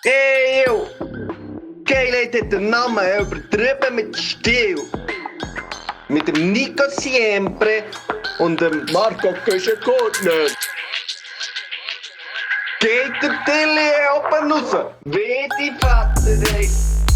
Hey, yo! Geilheit hat den Namen übertrieben mit Stil. Mit dem Nico Siempre und dem Marco Köschen-Gurtner. Geht der Tilly oben raus? Wie die Vater, ey!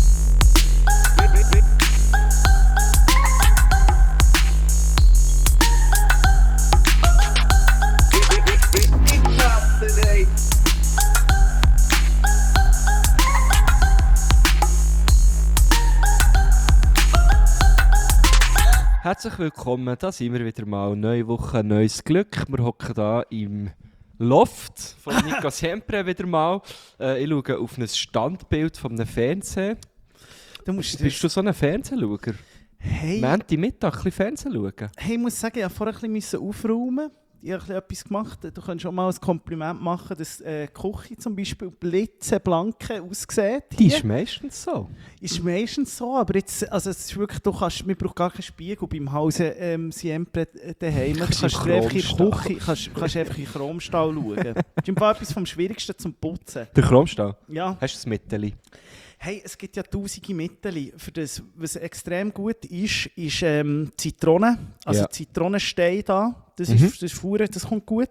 Herzlich willkommen, da sind wir wieder mal. Neue Woche, neues Glück. Wir hocken hier im Loft von Nico Siempre wieder mal. Ich schaue auf ein Standbild von einem Fernsehen. Bist du so ein Fernsehschauer? Hey. Montagmittag ein bisschen Fernsehen schauen? Hey, ich muss sagen, ich musste vorher ein bisschen aufräumen. Ich habe etwas gemacht. Du kannst schon mal ein Kompliment machen, dass die Küche zum Beispiel blitzeblanke aussieht. Die ist meistens so. Ist meistens so, aber jetzt, also es ist wirklich, man braucht gar keinen Spiegel beim Hause Siempre daheim. Du kannst einfach in die Küche, kannst einfach in den Chromstall schauen. Das ist im Fall etwas vom Schwierigsten zum Putzen. Der Chromstall? Ja. Hast du das Mitteli? Hey, es gibt ja tausende Mittel. Für das, was extrem gut ist Zitrone. Also Ja. Zitronenstein da. Das ist Fuhren, das kommt gut.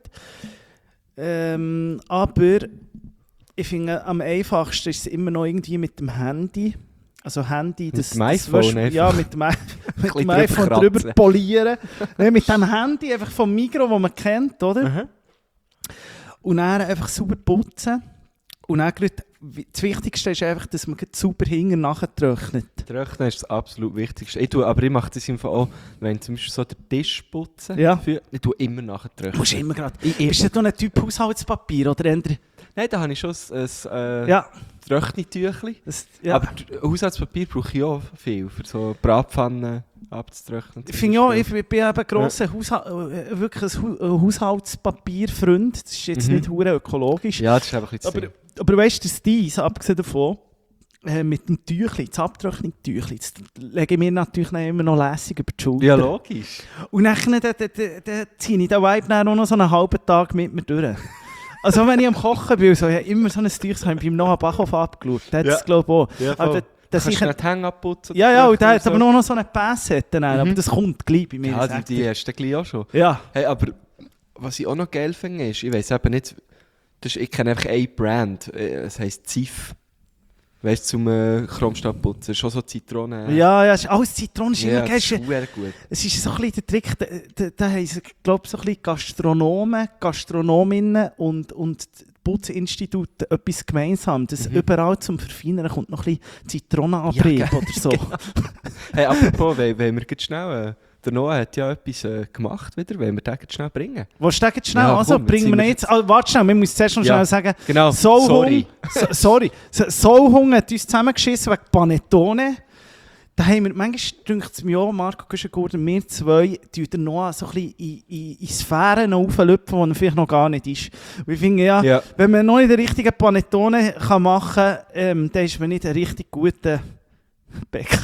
Aber ich finde, am einfachsten ist es immer noch irgendwie mit dem Handy. Also Handy, Mit dem iPhone einfach. Ja, mit dem bisschen iPhone drüber drüber kratzen. polieren. Nein, mit dem Handy einfach vom Migros, das man kennt, oder? Mhm. Und dann einfach sauber putzen. Und dann gerade, das Wichtigste ist einfach, dass man sauber hinten nachher trocknet. Trocknen ist das absolut Wichtigste. Ich mache das im Fall auch, wenn zum Beispiel so den Tisch putzen. Ja. Ich tue immer nachher trocknen. Du musst immer gerade. Bist du ein Typ Haushaltspapier oder eher? Nein, da habe ich schon ein Ja. Trocknetüchli. Ja. Aber Haushaltspapier brauche ich auch viel, für so Bratpfannen abzutrocknen. Ich finde auch, ich bin eben ein grosser wirklich ein Haushaltspapier-Freund. Das ist jetzt nicht hure ökologisch. Ja, das ist einfach ein bisschen Aber weißt du, das Dies, abgesehen davon, mit dem Tüchli, das Abtrocknungstüchli, das lege ich mir natürlich dann immer noch lässig über die Schulter. Ja, logisch. Und dann ziehe ich den Vibe dann auch noch so einen halben Tag mit mir durch. Also wenn ich am Kochen bin, so, ich habe immer so ein Tüchlein, ich habe beim Noah Bachhoff abgeschaut, der hat es glaube ich auch. Ja, Aber kannst ich du nicht die Hänge abputzen? ja, und der hat so. aber nur noch so eine Passette, aber das kommt gleich bei mir. Ja, sagt die er. hast du dann gleich auch schon. Ja. Hey, aber was ich auch noch geil finde, ist, ich weiss eben nicht, ich kenne einfach eine Brand, es heisst Ziff. Weißt du, zum Chromstallputzen, ist schon so Zitronen. Ja, es ist alles Zitronen, ist immer Ja, geil. das ist sehr gut. Es ist so ein bisschen der Trick, da haben sie, glaube ich, so ein bisschen Gastronomen, Gastronominnen und Putzinstitute etwas gemeinsam. Dass überall zum Verfeinern kommt noch ein bisschen Zitronenabrieb Ja, oder so. Genau. Hey, apropos, wenn wir jetzt schnell... der Noah hat ja etwas gemacht wieder, wenn wir den jetzt schnell bringen. Willst du den jetzt schnell? Ja, Also komm, bringen jetzt wir sind ihn jetzt... warte schnell, wir müssen zuerst noch schnell sagen... Genau, Sorry. Soulhunger hat uns zusammengeschissen wegen Panettone. Da haben wir, manchmal denkt es mir auch, Marco Köschen-Gurtner, wir zwei, tun noch so ein bisschen in Sphären auflöpfen, wo er vielleicht noch gar nicht ist. Und ich finde, ja, wenn man noch nicht den richtigen Panettone machen kann, dann ist man nicht ein richtig guter Bäcker.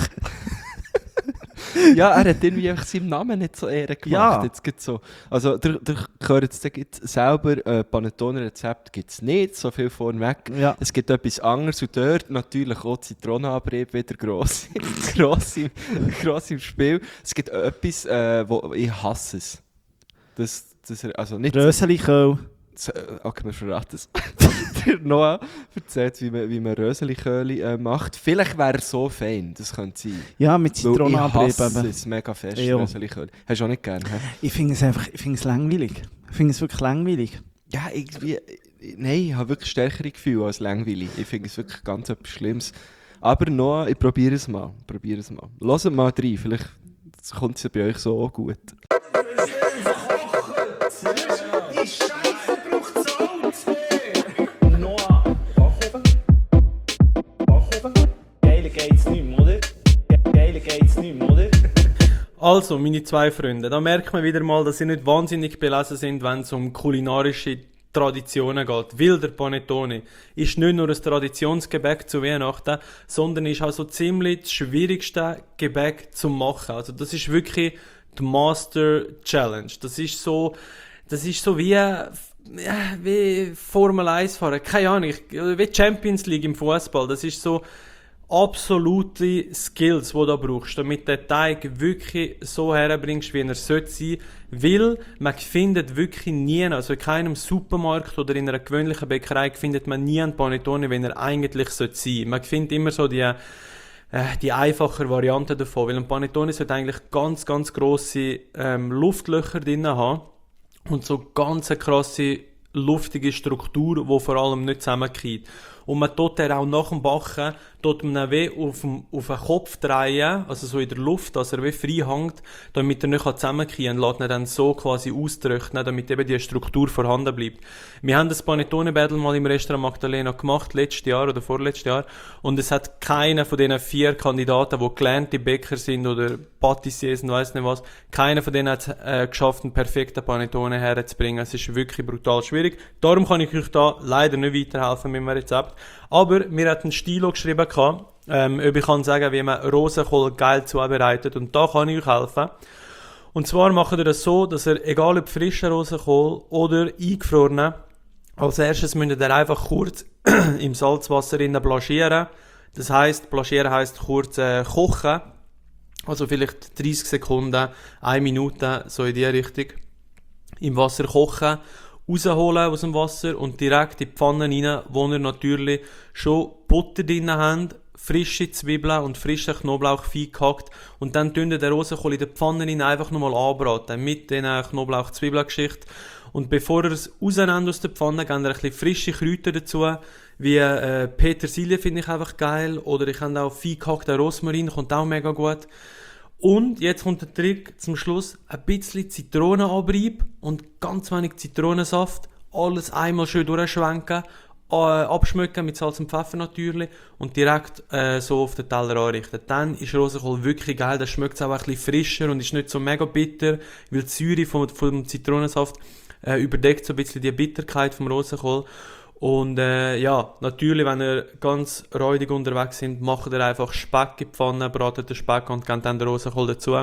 Ja, er hat irgendwie einfach seinem Namen nicht so Ehre gemacht. Ja. Jetzt gibt's so. Also, der gehört jetzt selber, Panettone-Rezept gibt es nicht, so viel vorneweg. Ja. Es gibt etwas anderes und dort natürlich auch Zitronenabrieb wieder gross im Spiel. Es gibt etwas, wo ich hasse es. Also nicht... Röseliköl. Okay, wir verraten es. Der Noah erzählt, wie man Röseliköli macht. Vielleicht wäre er so fein, das könnte sein. Ja, mit Zitronenabrieb. Ich hasse es mega fest, Ja. Röseliköli. Hast du auch nicht gerne? He? Ich finde es langweilig. Ich finde es wirklich langweilig. Ja, irgendwie... Nein, ich habe wirklich stärkere Gefühle als langweilig. Ich finde es wirklich ganz etwas Schlimmes. Aber Noah, ich probiere es mal. Hört mal rein, vielleicht kommt es ja bei euch so auch gut. Also, meine zwei Freunde, da merkt man wieder mal, dass sie nicht wahnsinnig belesen sind, wenn es um kulinarische Traditionen geht. Weil der Panettone ist nicht nur ein Traditionsgebäck zu Weihnachten, sondern ist auch so ziemlich das schwierigste Gebäck zu machen. Also das ist wirklich die Master Challenge. Das ist so wie wie Formel 1 fahren, keine Ahnung, wie Champions League im Fußball. Das ist so absolute Skills, die du da brauchst, damit du den Teig wirklich so herbringst, wie er sollte sein. Weil man findet wirklich nie, also in keinem Supermarkt oder in einer gewöhnlichen Bäckerei findet man nie einen Panettone, wenn er eigentlich sein sollte. Man findet immer so die einfache Variante davon, weil ein Panettone sollte eigentlich ganz, ganz grosse Luftlöcher drin haben und so ganz eine krasse, luftige Struktur, die vor allem nicht zusammenkommt. Und man tut er auch nach dem Backen, tut man ihn wie auf den Kopf drehen, also so in der Luft, dass er wie frei hängt, damit er nicht zusammenkommen kann, und lässt ihn dann so quasi austrocknen, damit eben die Struktur vorhanden bleibt. Wir haben das Panettone-Battle mal im Restaurant Magdalena gemacht, letztes Jahr oder vorletztes Jahr, und es hat keiner von diesen 4 Kandidaten, die gelernte Bäcker sind oder Patissiers und weiss nicht was, keiner von denen hat geschafft, einen perfekten Panettone herzubringen. Es ist wirklich brutal schwierig. Darum kann ich euch da leider nicht weiterhelfen mit dem Rezept. Aber mir hat ein Stilo geschrieben, ob ich kann sagen, wie man Rosenkohl geil zubereitet. Und da kann ich euch helfen. Und zwar macht ihr das so, dass ihr, egal ob frischen Rosenkohl oder eingefrorenen, als erstes müsst ihr einfach kurz im Salzwasser blanchieren. Das heisst, blanchieren heisst kurz kochen. Also vielleicht 30 Sekunden, 1 Minute, so in die Richtung. Im Wasser kochen, rausholen aus dem Wasser und direkt in die Pfanne rein, wo ihr natürlich schon Butter drin habt, frische Zwiebeln und frischen Knoblauch fein gehackt, und dann tun den Rosenkohl in der Pfanne rein einfach nochmal anbraten mit den Knoblauch-Zwiebeln-Geschichte. Und bevor ihr es rausnehmt aus der Pfanne, gebt ihr ein bisschen frische Kräuter dazu, wie Petersilie finde ich einfach geil, oder ich habe auch fein gehackten Rosmarin, kommt auch mega gut. Und jetzt kommt der Trick zum Schluss, ein bisschen Zitronenabrieb und ganz wenig Zitronensaft, alles einmal schön durchschwenken, abschmecken mit Salz und Pfeffer natürlich und direkt so auf den Teller anrichten. Dann ist Rosenkohl wirklich geil, dann schmeckt es auch ein bisschen frischer und ist nicht so mega bitter, weil die Säure vom Zitronensaft überdeckt so ein bisschen die Bitterkeit vom Rosenkohl. Und ja, natürlich, wenn ihr ganz räudig unterwegs sind, macht ihr einfach Speck in die Pfanne, bratet den Speck und gebt dann den Rosenkohl dazu.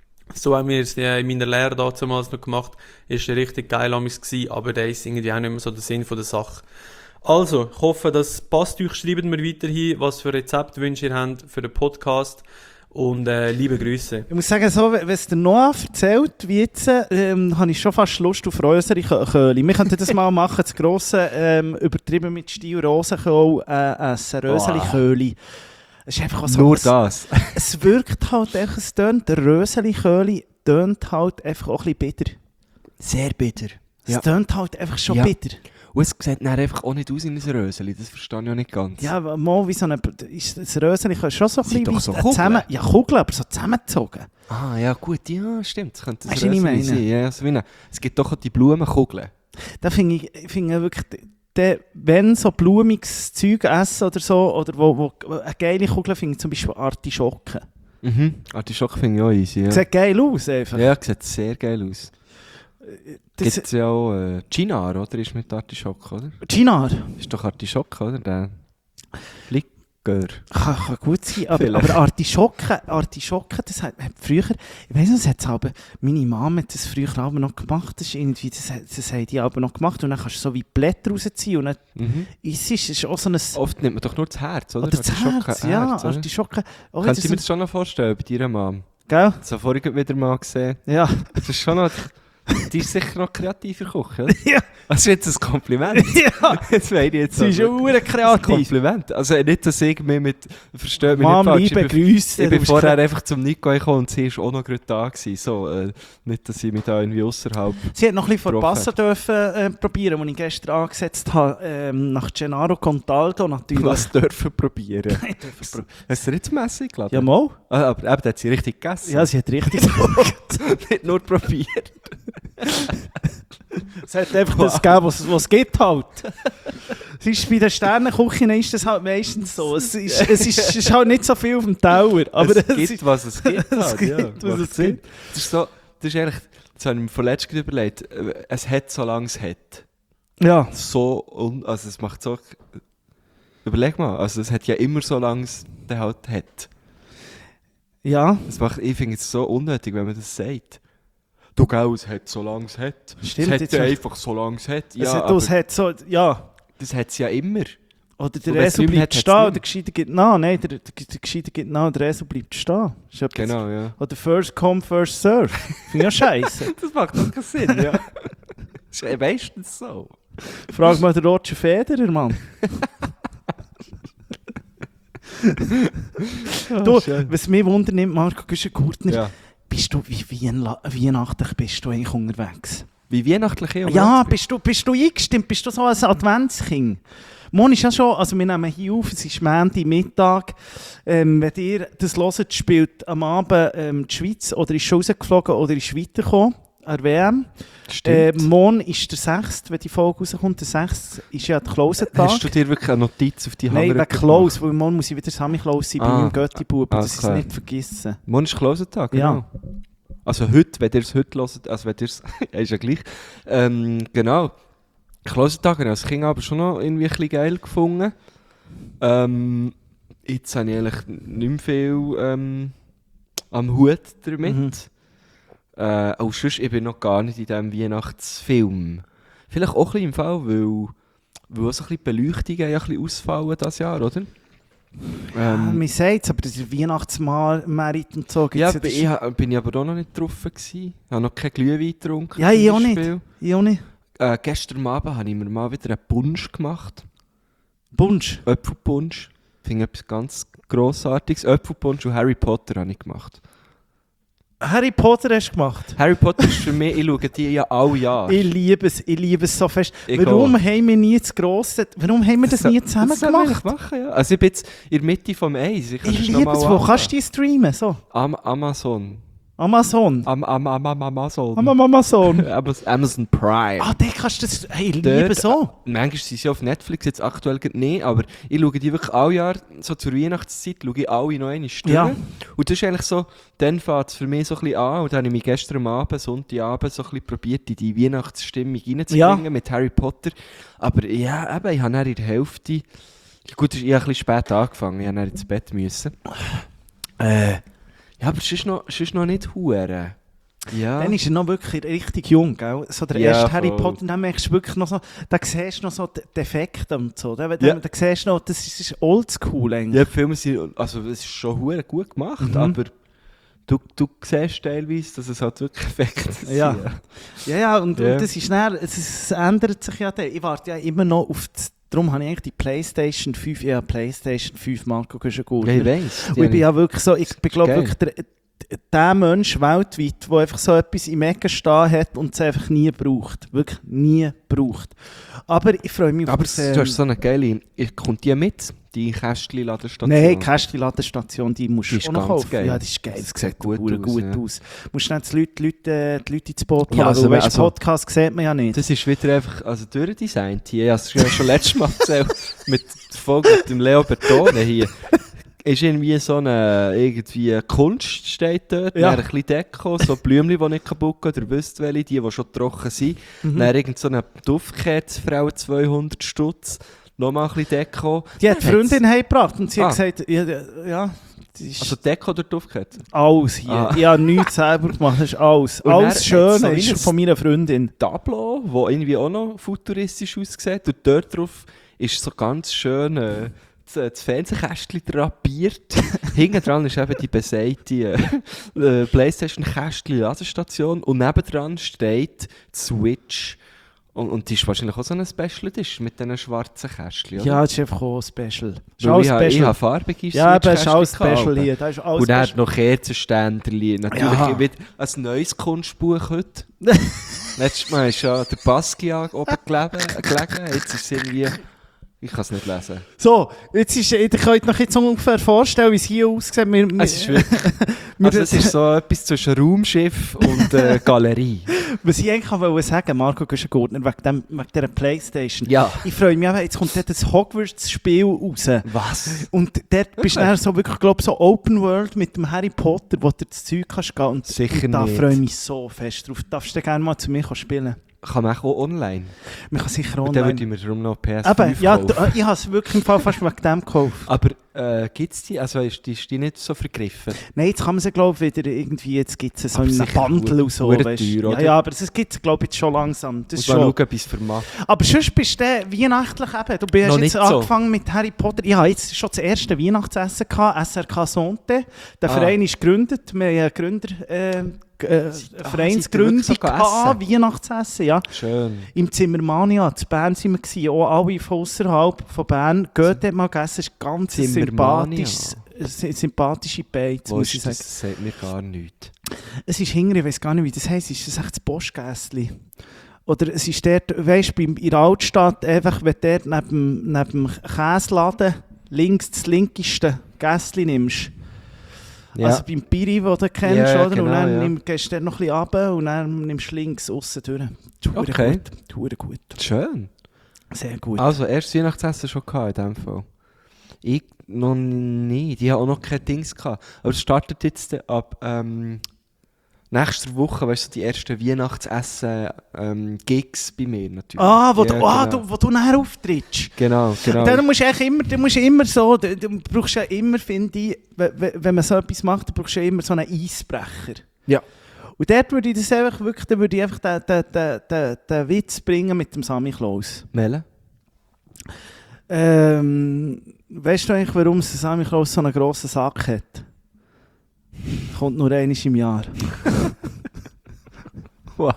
So haben wir es in meiner Lehre damals noch gemacht. Ist richtig geil gewesen, aber der ist irgendwie auch nicht mehr so der Sinn von der Sache. Also, ich hoffe, das passt euch. Schreibt mir weiterhin, was für Rezeptwünsche ihr habt für den Podcast. Und liebe Grüße. Ich muss sagen, so, wenn es der Noah erzählt, wie jetzt, habe ich schon fast Lust auf Röseli-Köhli. Wir könnten das mal machen, das grosse, übertrieben mit Stil Rosenkohl, essen, Röseli-Köhli. Es ist einfach so, Nur das. Es wirkt halt einfach, es tönt, der Röseli-Köhli tönt halt einfach auch ein bisschen bitter. Sehr bitter. Es tönt halt einfach schon Ja. bitter. Und es sieht dann einfach auch nicht aus in ein Röseli, das verstehe ich auch nicht ganz. Ja, mal wie so ein, das Röseli kann schon so ein Sind bisschen doch so wie Kugeln. zusammen, ja Kugeln, aber so zusammengezogen. Ah, ja gut, ja, stimmt. Das könnte ein Weisst du, was ich Röseli meine? sein. Ja, so wie es gibt doch auch die Blumenkugeln. Da finde ich wirklich, wenn so blumiges Zeug essen oder so, oder wo eine geile Kugel finde ich zum Beispiel Artischocken. Mhm. Artischocke finde ich auch easy, ja. Sieht geil aus einfach. Ja, sieht sehr geil aus. Das- Gibt es ja auch Chinar, oder? Ist mit Artischocke, oder? Chinar. Ist doch Artischocke, oder? Der Flicker. Kann gut sein, aber Vielleicht. Artischocken, das hat früher, ich weiss nicht, das hat aber, meine Mama hat das früher aber noch gemacht, das ist irgendwie, das haben die aber noch gemacht und dann kannst du so wie Blätter rausziehen und dann ist es auch so ein... Oft nimmt man doch nur das Herz, oder? Oder das Herz, ja, oder? Artischocken. Oh, Kannst du das mir das schon noch vorstellen, bei deiner Mom? gell? Das habe ich vorhin wieder mal gesehen. Ja. Das ist schon noch... Die ist sicher noch kreativer Koch, oder? Ja. Also jetzt ein Kompliment. Ja. Jetzt meine ich jetzt Sie ist also schon ein kreativ. Kompliment. Also nicht, dass ich mich mit... Versteht mich Mom, nicht falsch. liebe Grüße. Ich bin du bist vorher einfach zum Nico gekommen und sie war auch noch gerade da gewesen. So, nicht, dass ich mich da irgendwie ausserhalb... Sie hat noch ein bisschen getroffen verpassen dürfen probieren, als ich gestern angesetzt habe, nach Gennaro Contaldo natürlich. Was dürfen probieren. Ich durfte probieren. Hast du nicht zum Essen eingeladen? Ja, mal. Ah, aber eben, da hat sie richtig gegessen. Ja, sie hat richtig gesagt. Nicht nur probiert. Es hat einfach das gegeben, was es gibt halt. Es ist, bei den Sternenküchen ist das halt meistens so. Es ist halt nicht so viel auf dem Teller. Aber es gibt, was es gibt. es Halt, gibt, ja. was Macht es Sinn. gibt. Das ist so, das ist eigentlich, das habe ich mir vorletzt überlegt, es hat, solange es hat. Ja. Also es macht so, überleg mal, also es hat ja immer so lange es der halt hat. Ja. Ich finde es so unnötig, wenn man das sagt. Du, gell, es hat, solange es hat. Stimmt, es hat jetzt ja hast- einfach, solange es hat. Ja, Also, aber das hat so, ja. das hat es ja immer. Oder der Und wenn's Resu nicht mehr bleibt hat, stehen, hat's oder der Gescheiter geht nach. Nein, der Gescheiter geht nach und der Resu bleibt stehen. Ist etwas- Genau, ja. Oder first come, first serve. Finde ich ja scheiße. Das macht doch keinen Sinn, ja. Das ist meistens so. Frag mal den Roger Federer, Mann. Du, schön. was mich wundernimmt, Marco Güschen-Gurtner, Ja. bist du wie weihnachtlich bist du eigentlich unterwegs? Wie weihnachtlich hier Ja, bist du eingestimmt? Bist du so ein Adventskind? Morgen ist ja schon, also wir nehmen hier auf, es ist Montag Mittag. Wenn ihr das hört, spielt am Abend die Schweiz oder ist schon rausgeflogen oder ist weitergekommen an der WM. Stimmt. Morgen ist der 6., wenn die Folge rauskommt. Der 6. ist ja der Close-Tag. Hast du dir wirklich eine Notiz auf die Nein, Hammer wegen Close, weil morgen muss ich wieder Sammy Close sein bei Ah. meinem Götti-Bub, dass ich es klar. nicht vergesse. Morgen ist Closing-Tag, Ja. genau. Also heute, wenn ihr es heute hört, also wenn ihr es, ja, ist ja gleich. Genau. Closing-Tag, habe ich als Kind aber schon noch irgendwie ein bisschen geil gefunden. Jetzt habe ich eigentlich nicht mehr viel am Hut damit. Mhm. Auch sonst, ich bin noch gar nicht in diesem Weihnachtsfilm. Vielleicht auch ein bisschen im Fall, weil auch so ein bisschen die Beleuchtungen ja ein bisschen ausfallen dieses Jahr, oder? Man sagt es, aber das ist Weihnachtsmerit und so. Ja, gibt's bin ich aber auch noch nicht drauf gewesen. Ich habe noch keinen Glühwein getrunken. Ja, zum ich auch nicht. Beispiel. Ich auch nicht. Gestern Abend habe ich mir mal wieder einen Punsch gemacht. Bunsch. Äpfelpunsch. Ich finde etwas ganz Grossartiges. Äpfelpunsch und Harry Potter habe ich gemacht. Harry Potter hast du gemacht. Harry Potter ist für mich, ich schaue die ja alle Jahre. Ich liebe es so fest. Ich Warum auch. haben wir nie das Grosse, warum haben wir das nie zusammen das soll ich gemacht? machen, ja. Also ich bin jetzt in der Mitte vom Eis. Ich, Ich liebe es. Wo kannst du die streamen? So. Amazon. Amazon. Amazon. Amazon. Amazon Prime. Ah, der kannst du das. Hey, ich Dort- liebe so. Manchmal sind sie auf Netflix, jetzt aktuell gerade nicht, aber ich schaue die wirklich alle Jahre, so zur Weihnachtszeit, schaue ich alle noch eine Stunde. Ja. Und das ist eigentlich so, dann fängt es für mich so ein bisschen an und dann habe ich mich gestern am Abend, Sonntagabend, so ein bisschen probiert, in die Weihnachtsstimmung reinzubringen Ja. mit Harry Potter. Aber ja, eben, ich habe dann in der Hälfte, gut, ich habe ein bisschen spät angefangen, ich habe dann ins Bett müssen. Ja, aber es ist noch nicht hure. Ja. Dann ist er noch wirklich richtig jung, gell? So der Ja, erste Harry voll. Potter, dann merkst du wirklich noch so, da siehst du noch so die Defekte und so. Da Ja. siehst du noch, das ist oldschool eigentlich. Ja, die Filme sind, also es ist schon hure gut gemacht, aber du siehst teilweise, dass es halt wirklich Effekte sind. Ja. Ja, und Ja. das ist dann, es ändert sich ja dann. Ich warte ja immer noch auf das, darum habe ich eigentlich die PlayStation 5, ja, PlayStation 5 Marco Güschen-Gurtner. Ja, ich weiss. Und ich bin ja wirklich so, ich bin glaube geil. wirklich der Mensch weltweit, der einfach so etwas im Ecken stehen hat und es einfach nie braucht. Wirklich nie braucht. Aber ich freue mich Aber auf du hast so eine geile, kommt die mit, die Kästchen-Ladestation? Nein, die Kästchen-Ladestation, die musst Die du ist auch noch ganz kaufen. geil. Ja, die ist geil. Das Das sieht sieht gut gut, aus, gut ja. aus. Du musst dann die Leute ins Boot holen, Ja, also, weil also- Podcast sieht man ja nicht. Das ist wieder einfach, also durchdesignt hier. Ich habe es ja schon letztes Mal erzählt, mit der Folge mit dem Leo Bertone hier. Ist irgendwie so eine irgendwie Kunst steht dort, Ja. dann ein bisschen Deko, so Blümchen, die nicht kaputt gehen, ihr wisst welche, die schon trocken sind. Dann irgend so eine Duftkerze, Frau 200 Stutz, nochmal ein bisschen Deko. Die hat die Freundin heimgebracht und sie Ah. hat gesagt, ja die ist Also Deko oder Duftkerze? alles hier. Ah. Ich habe nichts selber gemacht, das ist alles. Und dann Alles hat's Schöne so wie ist ein- von meiner Freundin. Tableau, das irgendwie auch noch futuristisch aussieht. Und dort drauf ist so ganz schön das Fernsehkästchen drapiert. Hinten dran ist eben die besagte PlayStation-Kästchen-Ladestation. Und nebendran steht die Switch. Und die ist wahrscheinlich auch so ein Special Edition mit diesen schwarzen Kästchen. oder? Ja, das ist einfach auch special. Das ist Weil alles ich habe special. farbige Ja, aber es ist alles Switch-Kästchen special gehabt. hier. Das ist alles Und dann special. noch Kerzenständerli. Natürlich Ja. wieder ein neues Kunstbuch heute. Letztes Mal ist ja der Basquiat oben gelegen. Jetzt ist es irgendwie... Ich kann es nicht lesen. So, jetzt ist, ihr könnt euch jetzt ungefähr vorstellen, wie es hier aussieht. Es ist wirklich... Also es ist so etwas zwischen Raumschiff und Galerie. Was ich eigentlich wollte sagen, Marco Güschen-Gurtner, wegen dieser Playstation. Ja. Ich freue mich auch, jetzt kommt dort das Hogwarts-Spiel raus. Was? Und dort bist du dann so wirklich, glaube so Open World mit dem Harry Potter, wo du das Zeug kannst gehen. Und Sicher da nicht. freue ich mich so fest drauf. Darfst du gerne mal zu mir spielen? Kann man auch online. Man kann sicher Und dann online... würde ich mir darum noch PS5 Eben, ja, kaufen. ich habe es wirklich im Fall fast wegen dem gekauft. Aber gibt es die? Also ist die nicht so vergriffen? Nein, jetzt kann man sie, glaube ich, wieder irgendwie, jetzt gibt es so Aber einen sicher Bundle und so. verdammt Weißt. teuer, oder? Ja, aber es gibt es, glaube ich, jetzt schon langsam. Das Muss schon. mal schauen, bis vermacht. Aber sonst bist du weihnachtlich eben. Du hast Noch jetzt nicht so. angefangen mit Harry Potter. Ich hatte jetzt schon das erste Weihnachtsessen gehabt, SRK Sonte. Der Verein ist gegründet. Wir haben eine Vereinsgründung wirklich so gehabt, Weihnachtsessen, ja. Schön. Im Zimmermania, in Bern waren wir gewesen, auch alle von ausserhalb von Bern. Geht dort mal essen, es ist ganz Zimmermania. sympathische Beiz, Wo muss ist ich das? sagen. Das sagt mir gar nichts. Es ist hinter, ich weiß gar nicht, wie das heisst. Ist das echt das Postgässli? Oder es ist dort, weißt du, in der Altstadt, einfach, wenn du dort neben dem Käseladen links das linkeste Gässli nimmst. Ja. Also beim Piri, den du kennst, Ja, oder? genau, Und dann ja. gehst du dort noch ein bisschen runter und dann nimmst du links aussen durch. Okay. Hure gut. Schön. Sehr gut. Also, erst Weihnachtsessen schon gehabt in dem Fall. Ich noch nicht. Ich habe auch noch kein Dings gehabt. Aber es startet jetzt ab nächster Woche, weißt du, die ersten Weihnachtsessen-Gigs bei mir natürlich. Wo Ja, du nachher auftrittst. Genau. Dann musst du immer so, du brauchst ja immer, finde ich, wenn man so etwas macht, du brauchst ja immer so einen Eisbrecher. Ja. Und dort würde ich das einfach wirklich, dann würde ich einfach den Witz bringen mit dem Sammy Klaus. Melle? Weißt du eigentlich, warum der Sammy Klaus so einen grossen Sack hat? Kommt nur einmal im Jahr. Wow.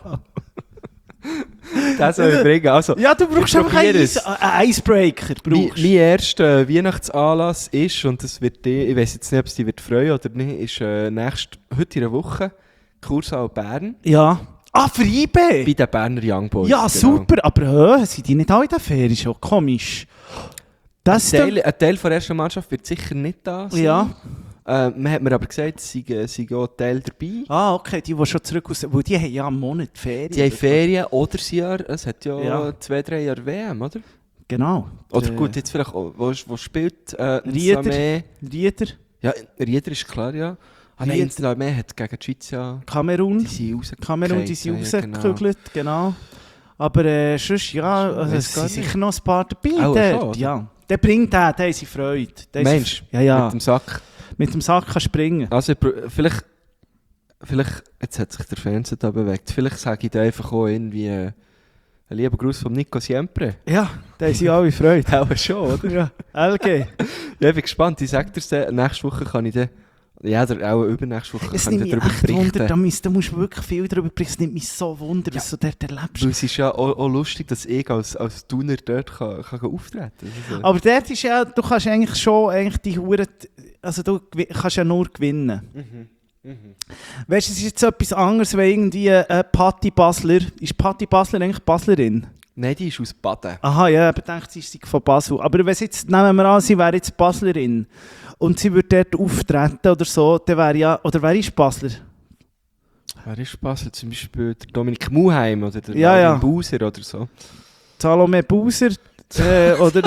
Das soll ich bringen. Also, Ja, du brauchst ich einfach einen probiere es. Icebreaker. Mein erster Weihnachtsanlass ist, und das wird die, ich weiß jetzt nicht, ob es die wird freuen oder nicht, ist heute in einer Woche Kursaal Bern Ja. Für IB? bei den Berner Young Boys. Ja, genau. super, aber sind die nicht alle in der Ferien schon? Komisch. Das Ein Teil der ersten Mannschaft wird sicher nicht da sein. Ja. Man hat mir aber gesagt, es sei auch ein Teil dabei. Okay, die schon zurück aus... Weil die haben ja einen Monat Ferien. Sie haben Ferien oder das Jahr, es hat ja, Ja. 2-3 Jahre WM, oder? Genau. Oder gut, jetzt vielleicht, wo spielt Rieder. Nsamé? Rieder, Ja, Rieder ist klar, ja. Rieder. Nsamé hat gegen die Schweiz ja... Kamerun. Die sind rausgekriegt. Kamerun, die sind ja, rausgekügelt, genau. Aber sonst, ja, also, Weiss es gar sind nicht. sicher noch ein paar dabei. Auch dort, schon, oder? ja. Der bringt den, der haben sie Freude. Der ist- Mensch, Ja. mit dem Sack. Mit dem Sack kann springen. Also, vielleicht, jetzt hat sich der Fernseher da bewegt. Vielleicht sage ich da einfach auch irgendwie einen lieben Gruß von Nico Siempre. Ja, da haben sie alle Freude. Auch schon, oder? Ja, LG. Ja, ich bin gespannt. Ich sage dir das, nächste Woche kann ich dann, ja, auch übernächste Woche Es kann ich nimmt mich darüber echt Wunder, berichten. da musst du wirklich viel darüber berichten. Es nimmt mich so Wunder, was du dort erlebst. Weil es ist ja auch lustig, dass ich als Tuner dort kann auftreten kann. Aber dort ist ja, du kannst eigentlich schon die Hure, also du kannst ja nur gewinnen. Weißt du, es ist jetzt etwas anderes, wenn irgendwie Patti Basler, ist Patti Basler eigentlich Baslerin? Nein, die ist aus Baden. Aha, ja, ich dachte, sie ist von Basel. Aber wenn es jetzt, nehmen wir an, sie wäre jetzt Baslerin und sie würde dort auftreten oder so, dann wäre ja, oder wer ist Basler? Wer ist Basel? Zum Beispiel der Dominik Muheim oder der Ja, ja. Bauser oder so. Salome Bauser oder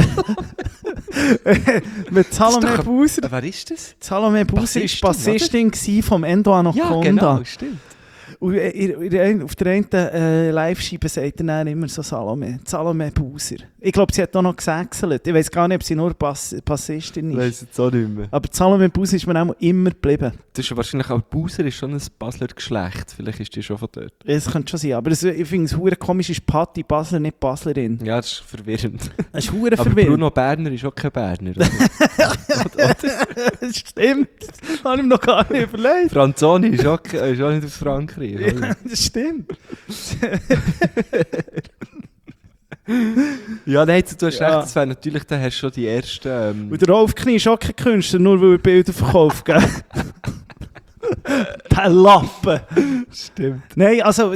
mit Salome Das ist doch Bauser. Wer ist das? Salome Bauser war Bassistin, Bassistin vom Endo Anaconda. Ja, genau, stimmt. Und auf der einen Live-Scheibe sagt er dann immer so Salome Bauser. Ich glaube, sie hat auch noch gesächselt. Ich weiß gar nicht, ob sie nur Bassistin Ich ist. weiss jetzt auch nicht mehr. Aber Salome Bauser ist mir auch immer geblieben. Das ist wahrscheinlich auch Bauser ist schon ein Basler Geschlecht. Vielleicht ist die schon von dort. Das könnte schon sein. Aber ich finde es hure komisch, ist Patti Basler nicht Baslerin. Ja, das ist verwirrend. Das ist hure Aber verwirrend. Bruno Berner ist auch kein Berner. Oder? Das stimmt. Das habe ich mir noch gar nicht überlegt. Franzoni ist auch nicht aus Frankreich. Oder? Ja, das stimmt. Ja, nein, du hast Ja. recht. Das wäre natürlich, da hast du schon die ersten... Und der Rolf Knie ist auch kein Künstler, nur weil er Bilder verkauft, gell? Der Lappen. Stimmt. Nein, also,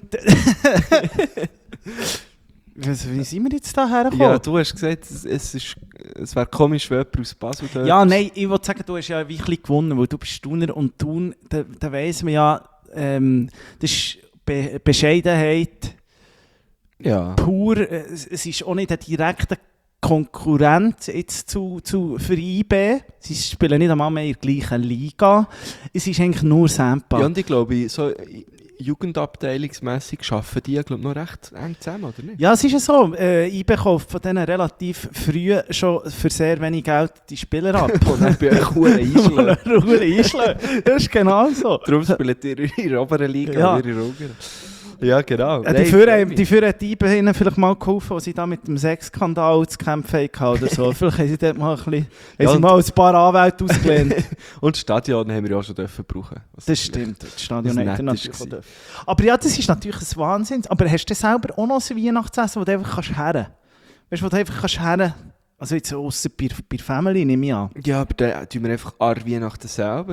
wie sind wir jetzt da hergekommen? Ja, du hast gesagt, es wäre komisch, wenn jemand aus Basel dort... Ja, nein, ich wollte sagen, du hast ja wirklich gewonnen, weil du bist Thuner und Thun, da weiss man ja, das ist Bescheidenheit Ja. pur. Es ist auch nicht eine direkte Konkurrenz jetzt für IB. Sie spielen nicht einmal mehr in der gleichen Liga. Es ist eigentlich nur Sampa. Ja, und ich glaube, jugendabteilungsmässig arbeiten die, glaube ich, noch recht eng zusammen, oder nicht? Ja, es ist ja so. Ich bekomme von denen relativ früh schon für sehr wenig Geld die Spieler ab. Und dann bei euch Huren einschlagen. Ruhe einschlagen. Das ist genau so. Darum spielt ihr in der oberen Liga Ja. oder in der unteren. Ja, genau. Ja, die Führer hat die ihnen vielleicht mal geholfen, als sie da mit dem Sexskandal zu kämpfen hatten oder so. Vielleicht haben sie dort mal ein bisschen, Ja, haben sie und- mal ein paar Anwälte ausgelehnt. Und das Stadion haben wir ja auch schon dürfen brauchen. Also, Das stimmt, das Stadion Das hat er nett natürlich ist auch dürfen. Aber ja, das ist natürlich ein Wahnsinn. Aber hast du selber auch noch ein Weihnachtsessen, wo du einfach herren kannst? Weißt du, wo du einfach herren kannst? Also jetzt ausser bei Family, nehme ich an. Ja, aber dann tun wir einfach an Weihnachten selber.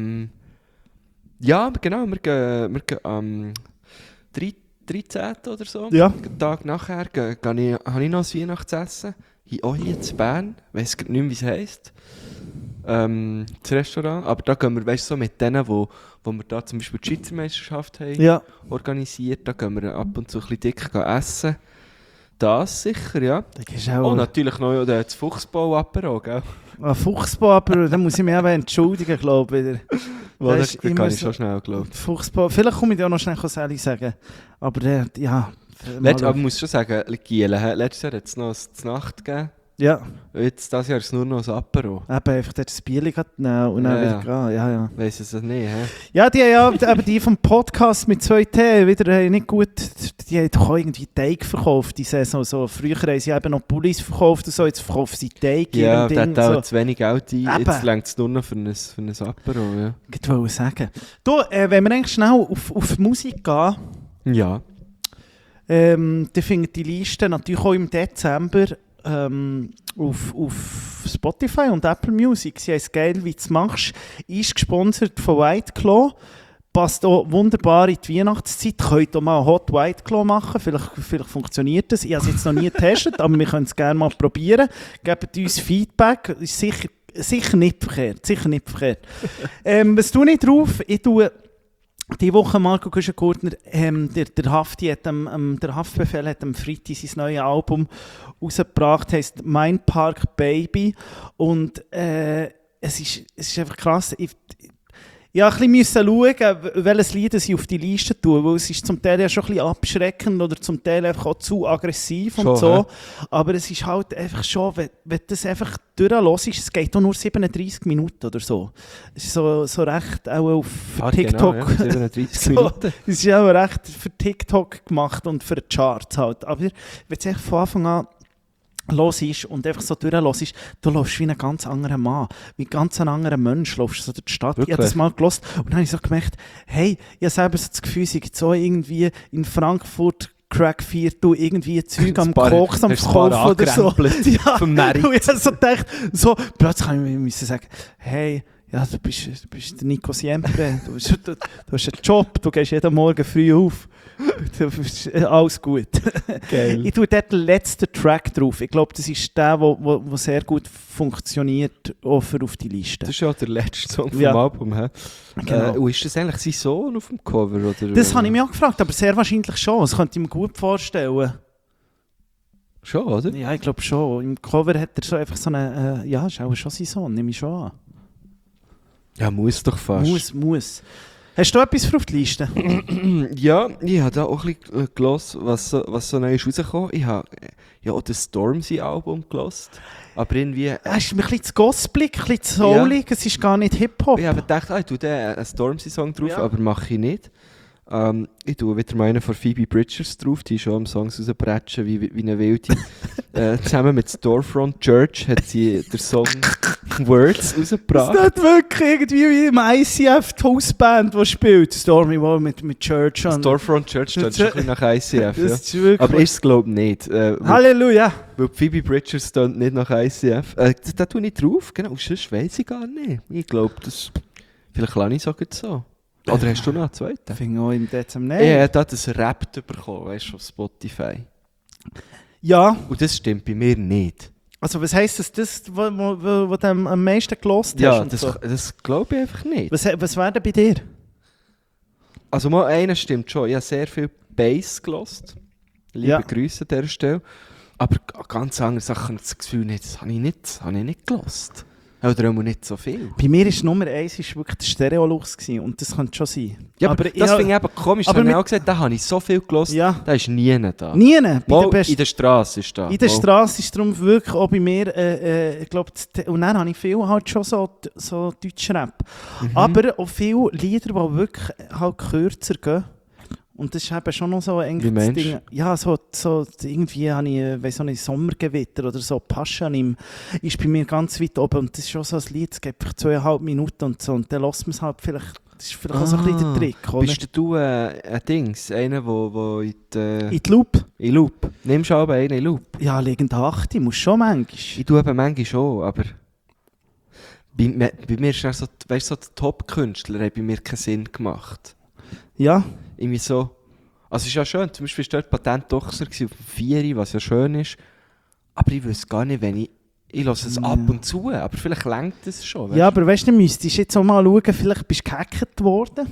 Ja, genau, wir gehen am 13. oder so. Ja. Den Tag nachher habe ich noch ein Weihnachtsessen. Auch hier in Bern. Ich weiss nicht mehr, wie es heisst. Das Restaurant. Aber da gehen wir, weißt du, so mit denen, wo wir da zum Beispiel die Schweizer Meisterschaft haben Ja. organisiert. Da gehen wir ab und zu ein bisschen dick essen. Das sicher, ja. Da gehst du auch Und natürlich noch das Fuchsbau-Apero, gell? ein Fuchsbau, aber da muss ich mich eben entschuldigen, glaube ich. Well, Das das ist kann immer ich so- schon schnell, glaube ich. Fuchsbau, vielleicht komme ich dir auch noch schnell Sally sagen. Aber ja. Aber ich muss schon sagen, Gielen, letztes Jahr hat es noch eine Nacht gegeben. Ja, Jetzt, dieses Jahr ist es nur noch ein Apero. eben einfach dort das Bierli nehmen und dann Ja, wieder gehen. Ja, ja. Weiss es nicht, hä? Ja, eben die vom Podcast mit 2T wieder nicht gut. Die haben doch auch irgendwie Teig verkauft, die Saison. So. Früher haben sie eben noch Pullis verkauft und so, jetzt verkaufen sie Teig. Ja, irgendein der hat Ding, auch zu wenig Geld ein. Eben. Jetzt längt es nur noch für ein Apero, ja. Ich wollte sagen. Du, wenn wir eigentlich schnell auf Musik gehen, Ja. dann findet die Liste natürlich auch im Dezember auf Spotify und Apple Music. Sie heisst «Geil, wie du es machst». Ist gesponsert von White Claw. Passt auch wunderbar in die Weihnachtszeit. Könnt auch mal Hot White Claw machen. Vielleicht funktioniert das. Ich habe es jetzt noch nie getestet, aber wir können es gerne mal probieren. Gebt uns Feedback. Ist sicher nicht verkehrt. Sicher nicht verkehrt. Was tue ich drauf? Ich tue die Woche Marco Güschen-Gurtner, der Hafti hat der Haftbefehl hat am Freitag sein neues Album rausgebracht, heisst «Mein Park Baby». Und es ist einfach krass. Ich musste ein bisschen schauen, welches Lied ich auf die Liste tue, weil es ist zum Teil ja schon ein bisschen abschreckend oder zum Teil einfach auch zu aggressiv und Schon, so. hä? Aber es ist halt einfach schon, wenn du das einfach durchlässt, es geht auch nur 37 Minuten oder so. Es ist so recht auch auf TikTok. Genau, ja, 37 So, Minuten. es ist auch recht für TikTok gemacht und für die Charts halt. Aber wenn es echt von Anfang an los ist und einfach so durchlässt, du läufst wie ein ganz anderer Mann, wie ein ganz anderer Mensch, läufst du so durch die Stadt. Ich Wirklich? habe das mal gehört und dann habe ich so gemerkt, hey, ich habe selber so das Gefühl, ich so irgendwie in Frankfurt Crackviertel irgendwie Zeug am Paar- Koks am hast ein paar Verkaufen oder so. angerempelt Ja, vom Merit. und ich habe so gedacht, so, plötzlich habe ich mir sagen, hey, ja, du bist der Nico Siempre, du hast einen Job, du gehst jeden Morgen früh auf. Alles gut. Geil. Ich tue dort den letzten Track drauf. Ich glaube, das ist der, der sehr gut funktioniert, auch für auf die Liste. Das ist ja der letzte Song vom Ja. Album, hä? Genau. Und ist das eigentlich sein Sohn auf dem Cover? Oder? Das habe ich mich auch gefragt, aber sehr wahrscheinlich schon. Das könnte ich mir gut vorstellen. Schon, oder? Ja, ich glaube schon. Im Cover hat er so einfach so eine... ja, ist auch schon sein Sohn, nehme ich schon an. Ja, muss doch fast. Muss. Hast du etwas für auf die Liste? Ja, ich habe da auch ein bisschen gehört, was so neu ist rausgekommen. Ich habe ja auch das Stormzy-Album gehört. Aber irgendwie... Es ist mir ein bisschen zu gospelig, ein bisschen zu soulig. Es ist gar nicht Hip-Hop. Ich habe gedacht, ich tue da einen Stormzy-Song drauf, Ja. aber mache ich nicht. Ich tue wieder meinen von Phoebe Bridgers drauf, die schon am Songs rausbretschen wie eine Wilde. Zusammen mit Storefront Church hat sie den Song Words Es ist rausgebracht. nicht wirklich irgendwie wie im ICF die Hausband, die spielt. Stormy Wall mit Church. und- Storefront Church steht schon ein bisschen nach ICF, ja. Das ist wirklich... Aber ist es glaube ich nicht. Halleluja! Weil Phoebe Bridgers steht nicht nach ICF. Da tue ich drauf, genau, sonst weiss ich gar nicht. Ich glaube, das... Vielleicht lasse ich es auch gut so. Oder hast du noch einen zweiten? Ich finde auch im Dezember. Ich habe da das Rap bekommen, weißt du, auf Spotify. Ja, Und das stimmt bei mir nicht. also was heisst das, wo du am meisten gelost hast? Ja, und das, so? das glaube ich einfach nicht. Was wäre denn bei dir? Also mal einer stimmt schon. Ich habe sehr viel Bass gelost. Liebe Ja. Grüße an dieser Stelle. Aber ganz andere Sachen habe ich das Gefühl, das habe ich nicht gelost. Oder auch nicht so viel. Bei mir ist Nummer 1 ist wirklich der Stereolux gewesen, und das könnte schon sein. Ja, aber das finde ich eben komisch. aber Aber ich mit- auch gesagt, da habe ich so viel gehört, Ja. da ist nie da. Nie, bei Mal der besten. in der Straße ist da. In der Mal. Straße ist darum wirklich auch bei mir, ich glaube, und dann habe ich viel halt schon so Deutschrap. Aber auch viele Lieder, die wirklich halt kürzer gehen. Und das ist eben schon noch so Wie meinst Ding. Ja, so irgendwie habe ich, weiss auch nicht, Sommergewitter oder so, Paschanim ist bei mir ganz weit oben. Und das ist schon so ein Lied, es geht vielleicht 2,5 Minuten und so. Und dann lässt man es halt vielleicht, das ist vielleicht auch so ein bisschen der Trick, oder? Bist du ein Dings, einer, der in die... In die Loop? in Loop. Nimmst du aber einen in Loop? Ja, liegende 8, muss schon manchmal. Ich tue eben manchmal schon, aber... Bei mir ist dann so, weißt, so die Top-Künstler haben bei mir keinen Sinn gemacht. Ja. Irgendwie so... Also es ist ja schön, zum Beispiel war dort Patent-Dochser auf dem 4, was ja schön ist. Aber ich weiß gar nicht, wenn ich höre es ab und zu, aber vielleicht lenkt es schon. Weißt? Ja, aber weißt du, müsstest jetzt auch mal schauen, vielleicht bist du gehackt worden.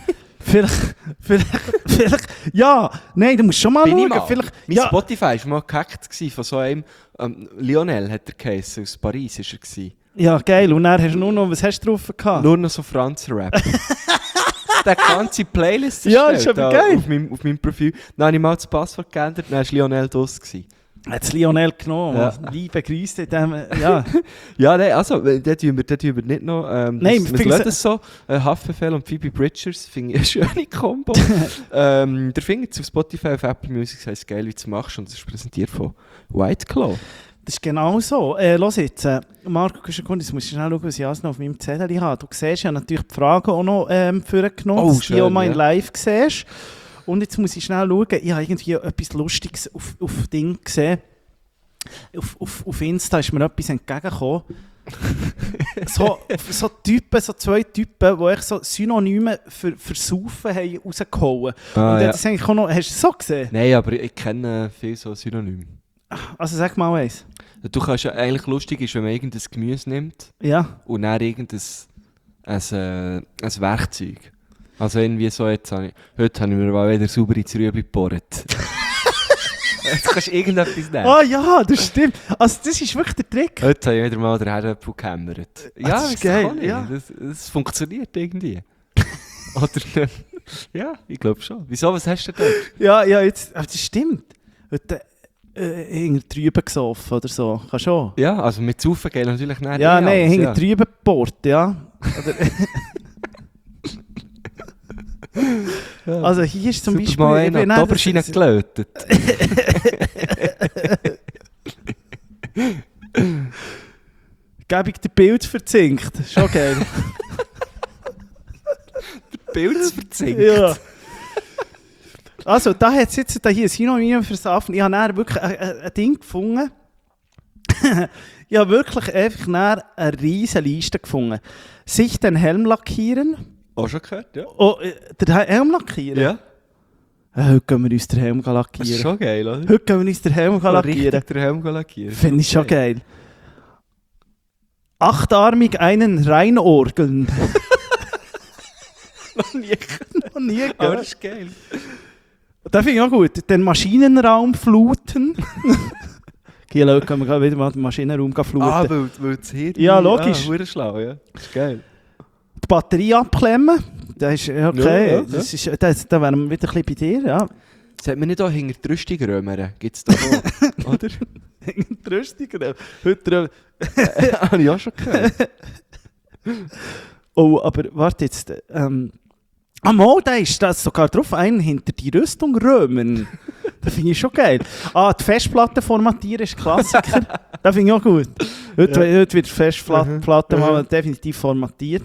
vielleicht, ja, nein, du musst schon mal Bin ich schauen. mal. Vielleicht, Mein ja, Spotify war mal gehackt von so einem... Lionel hat er geheißen, aus Paris war er gewesen. ja, geil. Und dann hast du nur noch, was hast du drauf gehabt? Nur noch so Franz-Rap. Der ganze Playlist Ja, erstellt, ist aber da geil. Auf meinem Profil. Dann habe ich mal das Passwort geändert, dann war Lionel draus. Hat es Lionel genommen. Ja. Liebe Grüße in dem, ja. Ja, nein, also, da tun wir nicht noch... Nein, wir finde lassen ich- es so. Haftbefehl und Phoebe Bridgers finde ich eine schöne Kombo. Der findet es auf Spotify, auf Apple Music, das heisst «Geil, wie du es machst», und es ist präsentiert von White Claw. Das ist genau so. Los jetzt, Marco Kuschenkunde, jetzt musst du schnell schauen, was ich alles noch auf meinem Zettel habe. Du siehst ja natürlich die Fragen auch noch vorgenommen, Oh, dass du die schön, auch mal in ja. live siehst. Und jetzt muss ich schnell schauen, ich habe irgendwie etwas Lustiges auf Ding gesehen. Auf Insta ist mir etwas entgegengekommen. so Typen, so zwei Typen, die echt so Synonyme für Saufen haben rausgehauen. Und ja. das eigentlich auch noch, hast du es so gesehen? Nein, aber ich kenne viel so Synonyme. Also sag mal eins. Du kannst ja, eigentlich lustig ist, wenn man irgendein Gemüse nimmt Ja. und dann irgendein ein Werkzeug. Also irgendwie so, heute habe ich mir mal wieder sauber ins Rüebli gebohrt. Jetzt kannst du irgendetwas nehmen. Ah ja, das stimmt. Also das ist wirklich der Trick. Heute habe ich wieder mal den Herdöpfel gehämmert. Ja, das ist weiss geil, ich auch nicht. ja. Das funktioniert irgendwie. Oder ja, ich glaube schon. Wieso, was hast du denn dort? Ja, jetzt, aber das stimmt. Heute hinter drüben gesoffen oder so. Kann schon. Ja, also mit Saufen geht natürlich nicht. Ja, nein, alles, hinter drüben gebohrt, ja. Ja. Also hier ist zum Super, Beispiel... mal ich einen bin an die auch- Oberschiene gelötet. Gebig der Bild verzinkt. Schon geil. Pilz verzinkt. Ja. Also, da hat es jetzt hier ein Synonym für Safen. Ich habe dann wirklich ein Ding gefunden. Ich habe wirklich einfach dann eine riesen Liste gefunden. Sich den Helm lackieren. Auch schon gehört, ja. Oh, den Helm lackieren? Ja, Heute gehen wir uns den Helm das ist lackieren. schon geil, oder? Heute gehen wir uns den Helm lackieren. Richtig den Helm lackieren. Finde ich schon geil. Achtarmig einen reinorgeln. Noch nie. Noch nie Aber gehört. das ist geil. Das finde ich auch gut. Den Maschinenraum fluten. Okay, Leute, können wir gleich wieder mal den Maschinenraum fluten. Ah, weil das Hirn... Ja, logisch. Ah, schlau, ja. Das ist geil. Die Batterie abklemmen. Das ist okay. Ja, ja, Das ist, da wären wir wieder ein bisschen bei dir. Ja. Sollte man nicht auch hinter die Rüstung römern? Gibt es da auch, oder? Die Rüstung. Heute. Habe ich auch schon gehört. Oh, aber warte jetzt. Mal, da ist das sogar drauf. Einen hinter die Rüstung römen. Das finde ich schon geil. Die Festplatte formatieren ist Klassiker. Das finde ich auch gut. Heute wird die Festplatte mal definitiv formatiert.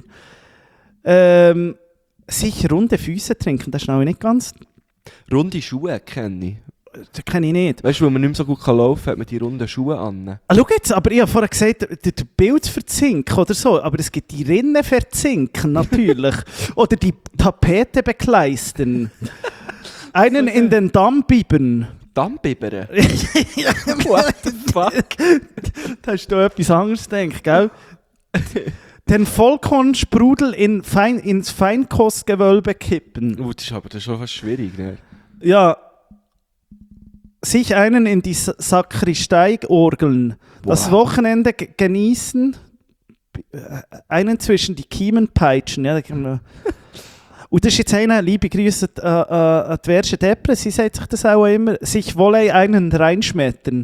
Sich runde Füße trinken, das ist noch nicht ganz. Runde Schuhe kenne ich. Das kenne ich nicht. Weißt du, wenn man nicht mehr so gut laufen kann, hat man die runden Schuhe an. Schau jetzt, aber ich habe vorher gesagt, der Bild verzinken oder so, aber es gibt die Rinne verzinken natürlich. Oder die Tapete bekleistern. Einen in den Damm bieben. Dammbibbern? What the fuck? Da hast du etwas anderes gedacht, gell? Den Vollkornsprudel ins Feinkostgewölbe kippen. Das ist schon fast schwierig, ne? Ja. Sich einen in die Sakristei orgeln. Das Wow. Wochenende genießen. einen zwischen die Kiemen peitschen. Ja, und das ist jetzt einer, liebe Grüße an die Verge Depre, sie sagt sich das auch immer, sich wolle einen reinschmettern.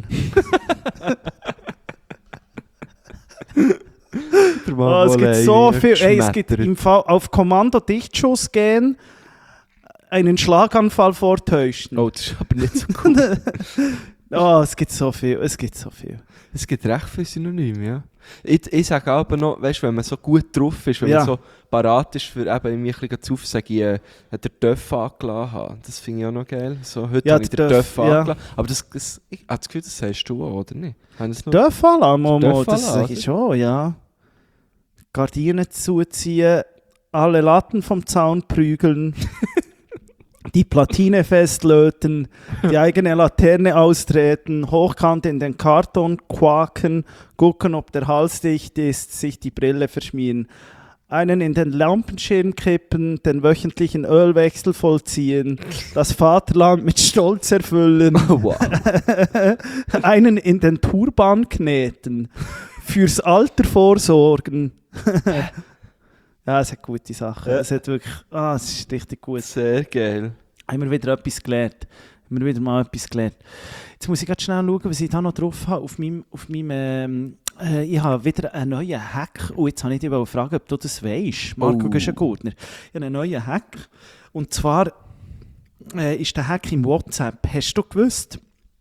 Es gibt so viel. Ey, es gibt im Fall auf Kommando Dichtschuss gehen, einen Schlaganfall vortäuschen. Oh, das ist aber nicht so gut. Es gibt so viel. Es gibt recht viele Synonyme, ja. Ich sage aber noch, weißt, wenn man so gut drauf ist, wenn man so parat ist, für eben mich ein bisschen zu sagen, der Töff angelassen haben. Das finde ich auch noch geil. So, heute habe ich den Töff angelassen. Aber ich habe das Gefühl, das sagst du auch, oder nicht? Töff angelassen, Momo, das angelassen, sage ich schon, ja. Gardinen zuziehen, alle Latten vom Zaun prügeln, die Platine festlöten, die eigene Laterne austreten, hochkant in den Karton quaken, gucken, ob der Hals dicht ist, sich die Brille verschmieren, einen in den Lampenschirm kippen, den wöchentlichen Ölwechsel vollziehen, das Vaterland mit Stolz erfüllen, einen in den Turban kneten, fürs Alter vorsorgen. Ja, es hat gute Sachen. Es hat wirklich, es ist richtig gut. Sehr geil. Haben wir wieder etwas gelernt. Jetzt muss ich ganz schnell schauen, was ich da noch drauf habe. Auf meinem ich habe wieder einen neuen Hack. Und jetzt habe ich dich fragen, ob du das weisst, Marco Güschen-Gurtner. Ich habe einen neuen Hack. Und zwar ist der Hack im WhatsApp. Hast du gewusst,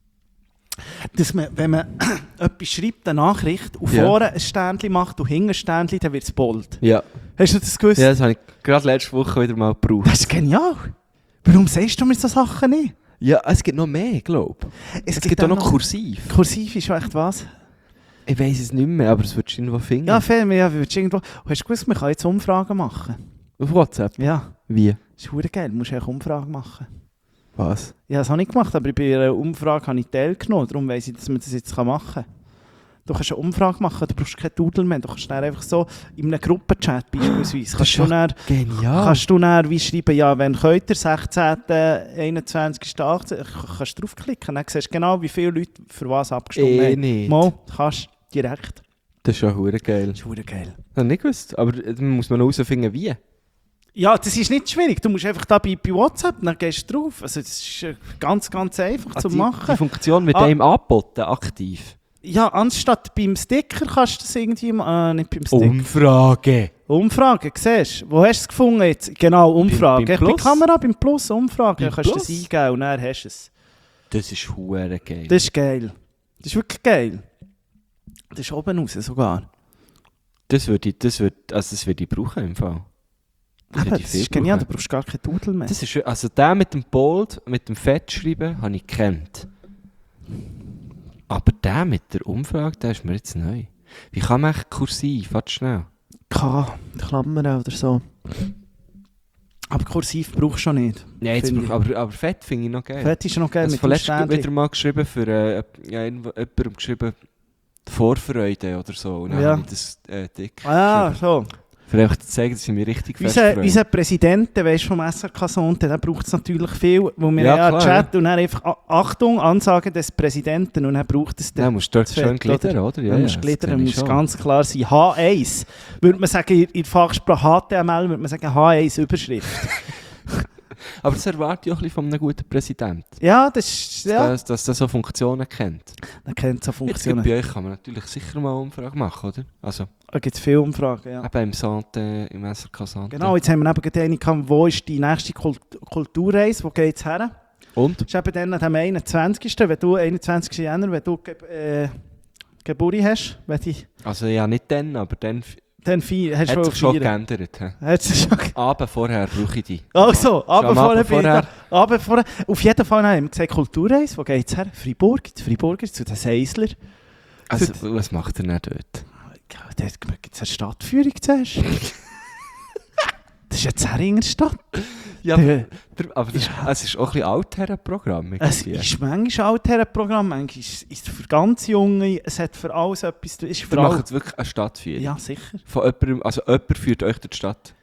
dass man, wenn man etwas schreibt, eine Nachricht, und vorne ein Ständchen macht und hinten ein Ständchen, dann wird es bold. Ja. Hast du das gewusst? Ja, das habe ich gerade letzte Woche wieder mal gebraucht. Das ist genial. Warum sagst du mir so Sachen nicht? Ja, es gibt noch mehr, glaube ich. Es gibt auch noch Kursiv. Kursiv ist echt was? Ich weiss es nicht mehr, aber es würdest du irgendwo finden. Ja, würdest du irgendwo. Hast du gewusst, man kann jetzt Umfragen machen? Auf WhatsApp? Ja. Wie? Das ist verdammt geil, du musst eigentlich Umfragen machen. Was? Ja, das habe ich gemacht, aber bei einer Umfrage habe ich teilgenommen. Darum weiss ich, dass man das jetzt machen kann. Du kannst eine Umfrage machen, du brauchst keinen Doodle mehr. Du kannst dann einfach so in einem Gruppenchat beispielsweise. Genial. Kannst du dann wie schreiben, ja, wenn könnt ihr 16., 21., 18., kannst du draufklicken. Dann siehst du genau, wie viele Leute für was abgestimmt haben. Nicht. Mal, kannst direkt. Das ist schon verdammt geil. Das ist verdammt geil. Ich habe nicht gewusst, aber dann muss man noch herausfinden, wie. Ja, das ist nicht schwierig. Du musst einfach da bei WhatsApp, dann gehst du drauf. Also das ist ganz, ganz einfach zu machen. Die Funktion wird einem angeboten, aktiv. Ja, anstatt beim Sticker kannst du das irgendwie... nicht beim Sticker. Umfrage, siehst du? Wo hast du es gefunden jetzt? Genau, Umfrage. Beim Bei Kamera, beim Plus, Umfrage. Beim Kannst du Plus? das eingeben und dann hast du es. Das ist verdammt geil. Das ist geil. Das ist wirklich geil. Das ist oben raus sogar. Das würde ich brauchen im Fall. Das ist genial, du brauchst gar keinen Doodle mehr. Das ist, also der mit dem Bold, mit dem Fettschreiben, habe ich gekannt. Aber der mit der Umfrage, der ist mir jetzt neu. Wie kann man echt kursiv? Warte schnell. Klammern oder so. Aber kursiv brauchst du schon nicht. Nein, aber Fett finde ich noch geil. Fett ist noch geil mit dem Ständchen. Ich habe Ständchen. wieder mal geschrieben für jemandem geschrieben, Vorfreude oder so. Und dann habe ich das dick geschrieben. So. Vielleicht zu zeigen, dass ich mich richtig fest freue. Unser Präsident, weißt, vom SRK Sonntag, der braucht es natürlich viel, wo wir Chat und dann einfach Achtung, Ansage des Präsidenten und dann braucht es dann musst du dort schön gliedern, oder? Ja, musst gliedern, muss ganz klar sein. H1, würde man sagen, in der Fachsprache HTML, würde man sagen H1 Überschrift. Aber das erwarte ich auch ein bisschen von einem guten Präsidenten. Ja, das ist... Ja. Dass der so Funktionen kennt. Er kennt so Funktionen. Jetzt bei euch kann man natürlich sicher mal eine Umfrage machen, oder? Also, da gibt es viele Umfragen, ja. Eben im SRK Santé. Genau, jetzt haben wir eben gerade eine gehabt, wo ist die nächste Kulturreise, wo geht es her? Und? Das ist eben dann am 21. Wenn du 21. Jänner, wenn du Geburt hast. Also ja, nicht dann, aber dann... Dann hast du hat sich schon geändert. Hat sich schon Abend vorher brauche ich die. Also, Abend vorher. Auf jeden Fall haben wir gesagt, Kulturreise, wo geht es her? Freiburg, zu den Seisler. Also, was macht er denn dort? Da gibt es eine Stadtführung zuerst. Das ist eine Zerringer Stadt. Ja, aber es ist auch ein bisschen Altherrenprogramm. Es ist manchmal Altherrenprogramm, manchmal ist es für ganz Junge, es hat für alles etwas. Wir machen jetzt wirklich eine Stadtführung? Ja, sicher. Von jemandem, also jemand führt euch durch die Stadt?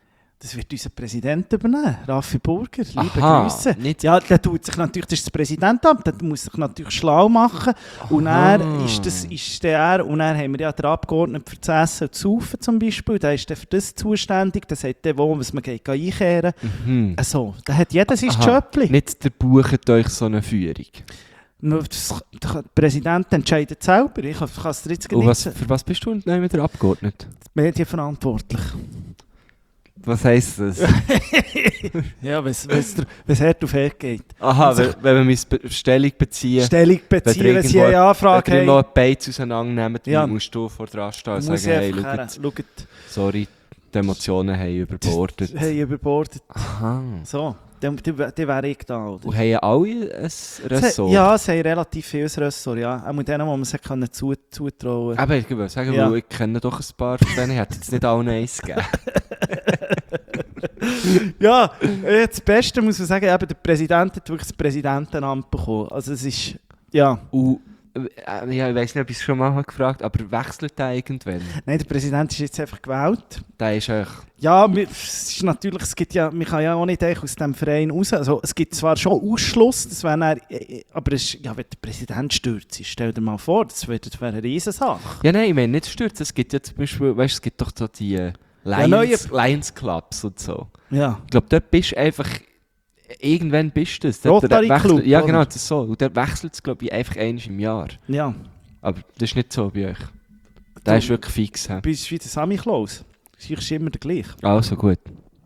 Das wird unser Präsident übernehmen, Raffi Burger. Liebe Aha, Grüße. nicht- Ja, der tut sich natürlich, das ist das Präsidentenamt, der muss sich natürlich schlau machen. Und Aha. er ist der, und dann haben wir ja den Abgeordneten für das Essen und das Saufen zum Beispiel, der ist dann für das zuständig, der sagt dann, wo was man geht einkehren. Mhm. Also, da hat jeder sein Aha. Jobli. Nicht der bucht euch so eine Führung. Nur der Präsident entscheidet selber. Ich kann es dir jetzt Und nicht für was bist du denn wieder abgeordnet? medienverantwortlich. Was heisst das? Ja, wenn es hart auf hart geht. Aha, Und sich- wenn wir Stellung beziehen, Stellung beziehen, wenn sie eine Anfrage wenn ihr haben. noch ein Beiz auseinandernehmen, Ja. dann musst du vor dran stehen und Muss sagen, ich hey, einfach schaut, her. sorry, die Emotionen haben überbordet. Hey, überbordet. Aha. So, dann wäre ich da, oder? Und haben alle ein Ressort? Ja, es haben relativ viel Ressort, ja. Auch mit denen, wo man sich zutrauen kann. Aber ich würde sagen, Ja. weil ich kenne doch ein paar von denen, ich hätte jetzt nicht allen eins gegeben. Ja, das Beste muss man sagen, eben, der Präsident hat wirklich das Präsidentenamt bekommen. Also es ist, ja. Und ja, ich weiss nicht, ob ich es schon mal gefragt habe, aber wechselt der irgendwann? Nein, der Präsident ist jetzt einfach gewählt. Der ist eigentlich... Ja, es ist natürlich, es gibt ja, man kann ja auch nicht aus dem Verein raus. Also, es gibt zwar schon Ausschluss, das wäre dann, aber es, ja, wenn der Präsident stürzt, stell dir mal vor, das wäre eine Riesensache. Ja, nein, ich meine nicht stürzen. Es gibt ja zum Beispiel, weißt du, es gibt doch so die Lions Clubs und so. Ja. Ich glaube, dort bist du einfach... Irgendwann bist du es. Rotary Club, ja, oder? genau, das ist so. Und der wechselt es, glaube ich, einfach einmal im Jahr. Ja, Aber das ist nicht so bei euch. Der ist wirklich fix. He? du bist wie der Sammy Klaus. Das ist immer der gleiche. Also gut.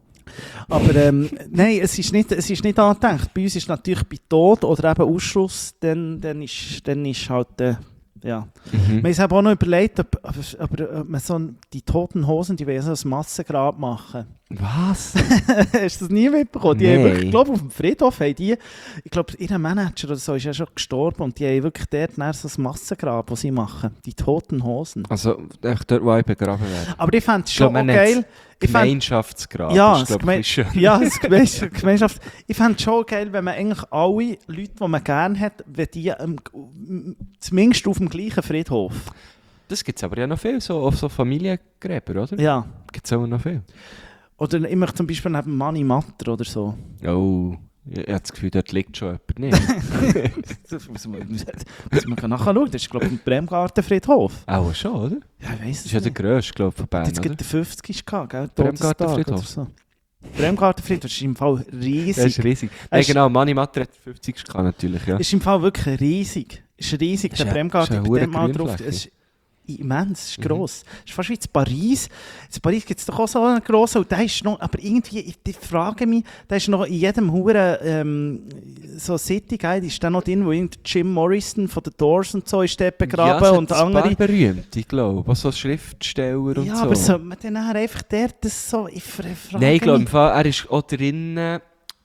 Aber nein, es ist nicht angedacht. Bei uns ist natürlich bei Tod oder eben Ausschuss, dann ist halt, ja. Mhm. Wir haben auch noch überlegt, ob man so die toten Hosen, die wollen so ein Massengrab machen. Was? Hast du das nie mitbekommen? Die Nein. haben wirklich, ich glaube, auf dem Friedhof haben die, ich glaube, ihr Manager oder so ist ja schon gestorben und die haben wirklich dort dann so ein Massengrab, das sie machen. Die toten Hosen. Also, echt dort, wo ich begraben werde. Aber ich fände es Ich schon glaube, man geil. nennt's Ich fänd- Gemeinschaftsgrab. Ja, ist, glaube ich, schön. ja, das Gemeinschaft. Ich fände es schon geil, wenn man eigentlich alle Leute, die man gerne hat, wenn die zumindest auf dem gleichen Friedhof. Das gibt es aber ja noch viel, so auf so Familiengräber, oder? Ja. Gibt es auch noch viel. Oder ich möchte zum Beispiel neben Manni Matter oder so. Oh, ich habe das Gefühl, dort liegt schon jemand nicht. Das muss man nachschauen. Das ist, glaube ich, ein Bremgartenfriedhof. Auch schon, oder? Ja, ich weiss Das es ist ja der nicht. grösste, glaube ich, von Bern, Jetzt oder? gibt der 50 gehabt, gell? Bremgartenfriedhof. Todestag oder so. Bremgartenfriedhof ist im Fall riesig. Der ist riesig. Er Nein, ist- genau, Mani Matter hat 50 gehabt, natürlich, ja. Ist im Fall wirklich riesig. Ist riesig. Ist Der ja- Bremgarten, ist ich eine bin dort mal hure drauf. Grünfläche. Es ist immens, es ist gross. Es ist fast wie in Paris. In Paris gibt es doch auch so einen grossen, und der ist noch, aber irgendwie, ich frage mich, der ist noch in jedem Huren so City Guide, ist der noch drin, wo irgendein Jim Morrison von den Doors und so ist dort begraben ja, es und hat ein andere. paar berühmte, glaube ich. Was so Schriftsteller und Ja, so. aber so, man dann einfach dort das so, ich frage Nein, ich glaube, mich. im Fall, er ist auch drinnen,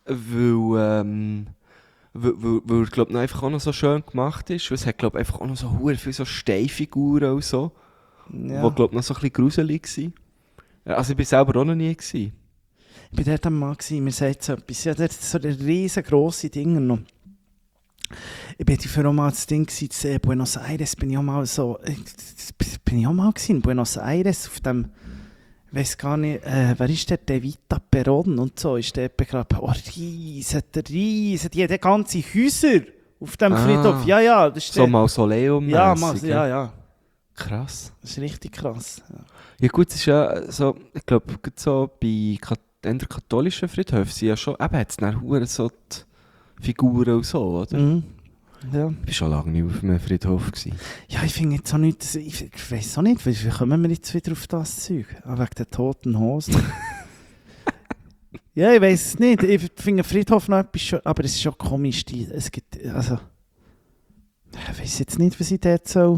weil er, glaube einfach auch noch so schön gemacht ist. Weil es hat, glaube einfach auch noch so hure viele so Steinfiguren und so, Ja. die, glaube noch so ein bisschen gruselig waren. Ja, also ich war selber auch noch nie gewesen. Ich war dort einmal, mir sagt so etwas, ja, dort so riesengroße Dinge noch. Ich bin für auch mal das Ding gewesen, in Buenos Aires, bin ich auch mal so, bin ich auch mal gewesen, in Buenos Aires, auf dem, ich weiss gar nicht, wer ist der, Evita Perón und so, ist der begraben, oh, riesen, die haben ganze Häuser auf dem Friedhof, ja, das ist So der, Mausoleum. ja, ja, Krass. das ist richtig krass. Ja. Ja gut, es ist ja so, ich glaube, so bei den katholischen Friedhöfen sind ja schon, eben hat es dann hure so die Figuren und so, oder? Mhm. Ja. Ich war schon lange nicht auf einem Friedhof gewesen. Ja, ich finde jetzt auch nicht, ich weiß auch nicht, wie kommen wir jetzt wieder auf das Zeug? Ah, wegen der toten Hosen. Ja, ich weiß es nicht. Ich finde Friedhof noch etwas schon, aber es ist schon komisch. Es gibt, also, ich weiß jetzt nicht, was ich dort so.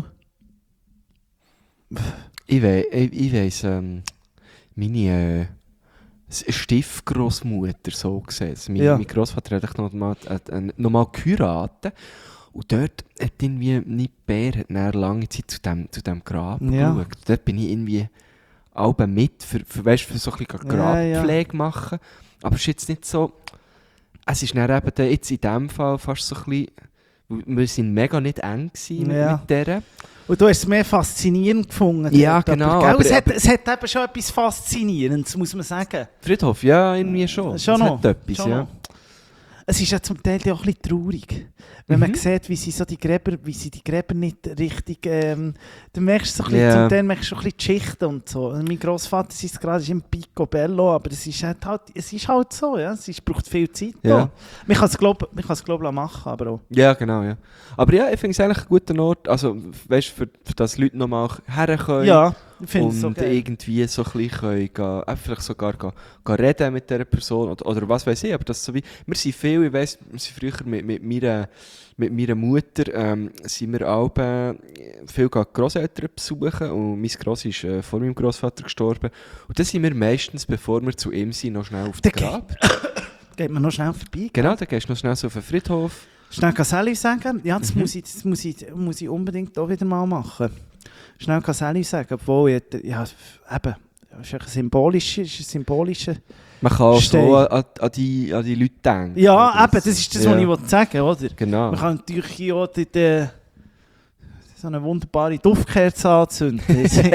Ich weiss, meine Stiefgroßmutter, so gesehen. Ja. Mein Großvater hat noch mal geheiratet. Und dort hat irgendwie nicht Bär hat dann lange Zeit zu dem Grab Ja. geschaut. Dort bin ich irgendwie alle mit, für so ein bisschen Grabpflege machen. Aber es ist jetzt nicht so... Es ist dann eben jetzt in diesem Fall fast so ein bisschen... Wir waren mega nicht eng gewesen Ja. mit der. Und du hast es mehr faszinierend gefunden. Ja, dort, genau, gell? aber- Es hat eben schon etwas Faszinierendes, muss man sagen. Friedhof, ja, irgendwie schon. Schon Es noch. hat etwas, Schon ja. noch. Es ist ja zum Teil auch ein bisschen traurig. Wenn man sieht, wie sie die Gräber nicht richtig... dann merkst du so ein bisschen, zum Teil merkst du ein bisschen die Schichten und so. Mein Grossvater ist gerade im Picobello, aber es ist halt so, ja. Es braucht viel Zeit. Ja. Ja. Man kann es, glaube ich, machen, aber auch... Ja, genau, ja. Aber ja, ich finde es eigentlich einen guten Ort, also, weißt du, für dass Leute nochmal herkommen. Ja, ich finde es so Und geil. irgendwie so ein bisschen können vielleicht sogar gehen reden mit dieser Person oder was weiß ich, aber das so wie, wir sind viel, ich weiss, wir sind früher mit meiner Mutter sind wir alle viel Grosseltern besuchen und mein Grossi ist vor meinem Grossvater gestorben und dann sind wir meistens, bevor wir zu ihm sind, noch schnell auf das Grab. Geht man noch schnell vorbei. Genau, dann gehst du noch schnell so auf den Friedhof. Schnell Gaselli sagen? Ja, das muss ich unbedingt auch wieder mal machen. Schnell Gaselli sagen, obwohl eben, das ist ein symbolischer... Man kann auch Stein. so an die Leute denken. Ja, Oder eben, das ist das, was ich wollte sagen, oder? Genau. Man kann natürlich hier auch so eine wunderbare Duftkerze anzünden.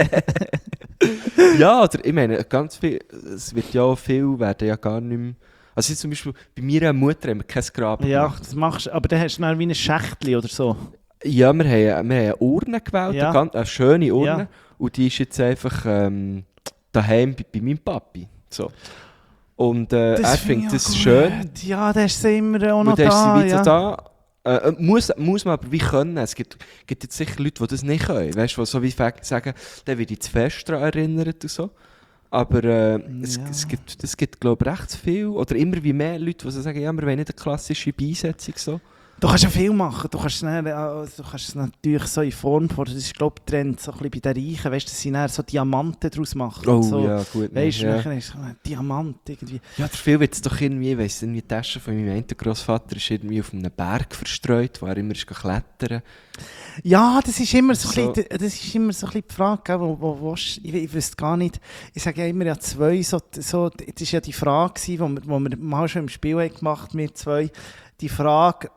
Ja, oder ich meine, ganz viel, es wird ja auch viel, werden ja gar nicht mehr... Also zum Beispiel, bei meiner Mutter haben wir kein Grab Ja, gemacht. das machst du, aber dann hast du dann wie ein Schächtchen oder so. Ja, wir haben eine Urne gewählt, Ja. eine schöne Urne. Ja. Und die ist jetzt einfach daheim bei meinem Papi. So. Und er finde findet ich das auch schön. gut. Ja, der ist immer auch noch Und dann ist da. sie wieder Ja. da. Muss man aber wie können. Es gibt jetzt sicher Leute, die das nicht können. Weißt du, die so wie sagen, dann wird ich zu fest daran erinnert und so. Aber es gibt glaube ich, recht viel. Oder immer wie mehr Leute, die so sagen, ja, wir wollen nicht eine klassische Beisetzung. So. Du kannst ja viel machen. Du kannst es natürlich so in Form von, das ist glaube ich Trend, so ein bisschen bei den Reichen, weißt du, dass sie dann so Diamanten daraus machen. Oh so, ja, gut. weißt du, ja. dann ist so ein Diamant irgendwie. Ja, dafür wird es doch irgendwie, ich weiss nicht, die Tasche von meinem einen Grossvater ist irgendwie auf einem Berg verstreut, wo er immer ist klettern. Ja, das ist immer so, So. ein bisschen, das ist immer so ein bisschen die Frage, gell, wo ich wüsste gar nicht, ich sage ja immer, ja zwei, so, das war ja die Frage, die wir mal schon im Spiel haben gemacht, wir zwei, die Frage,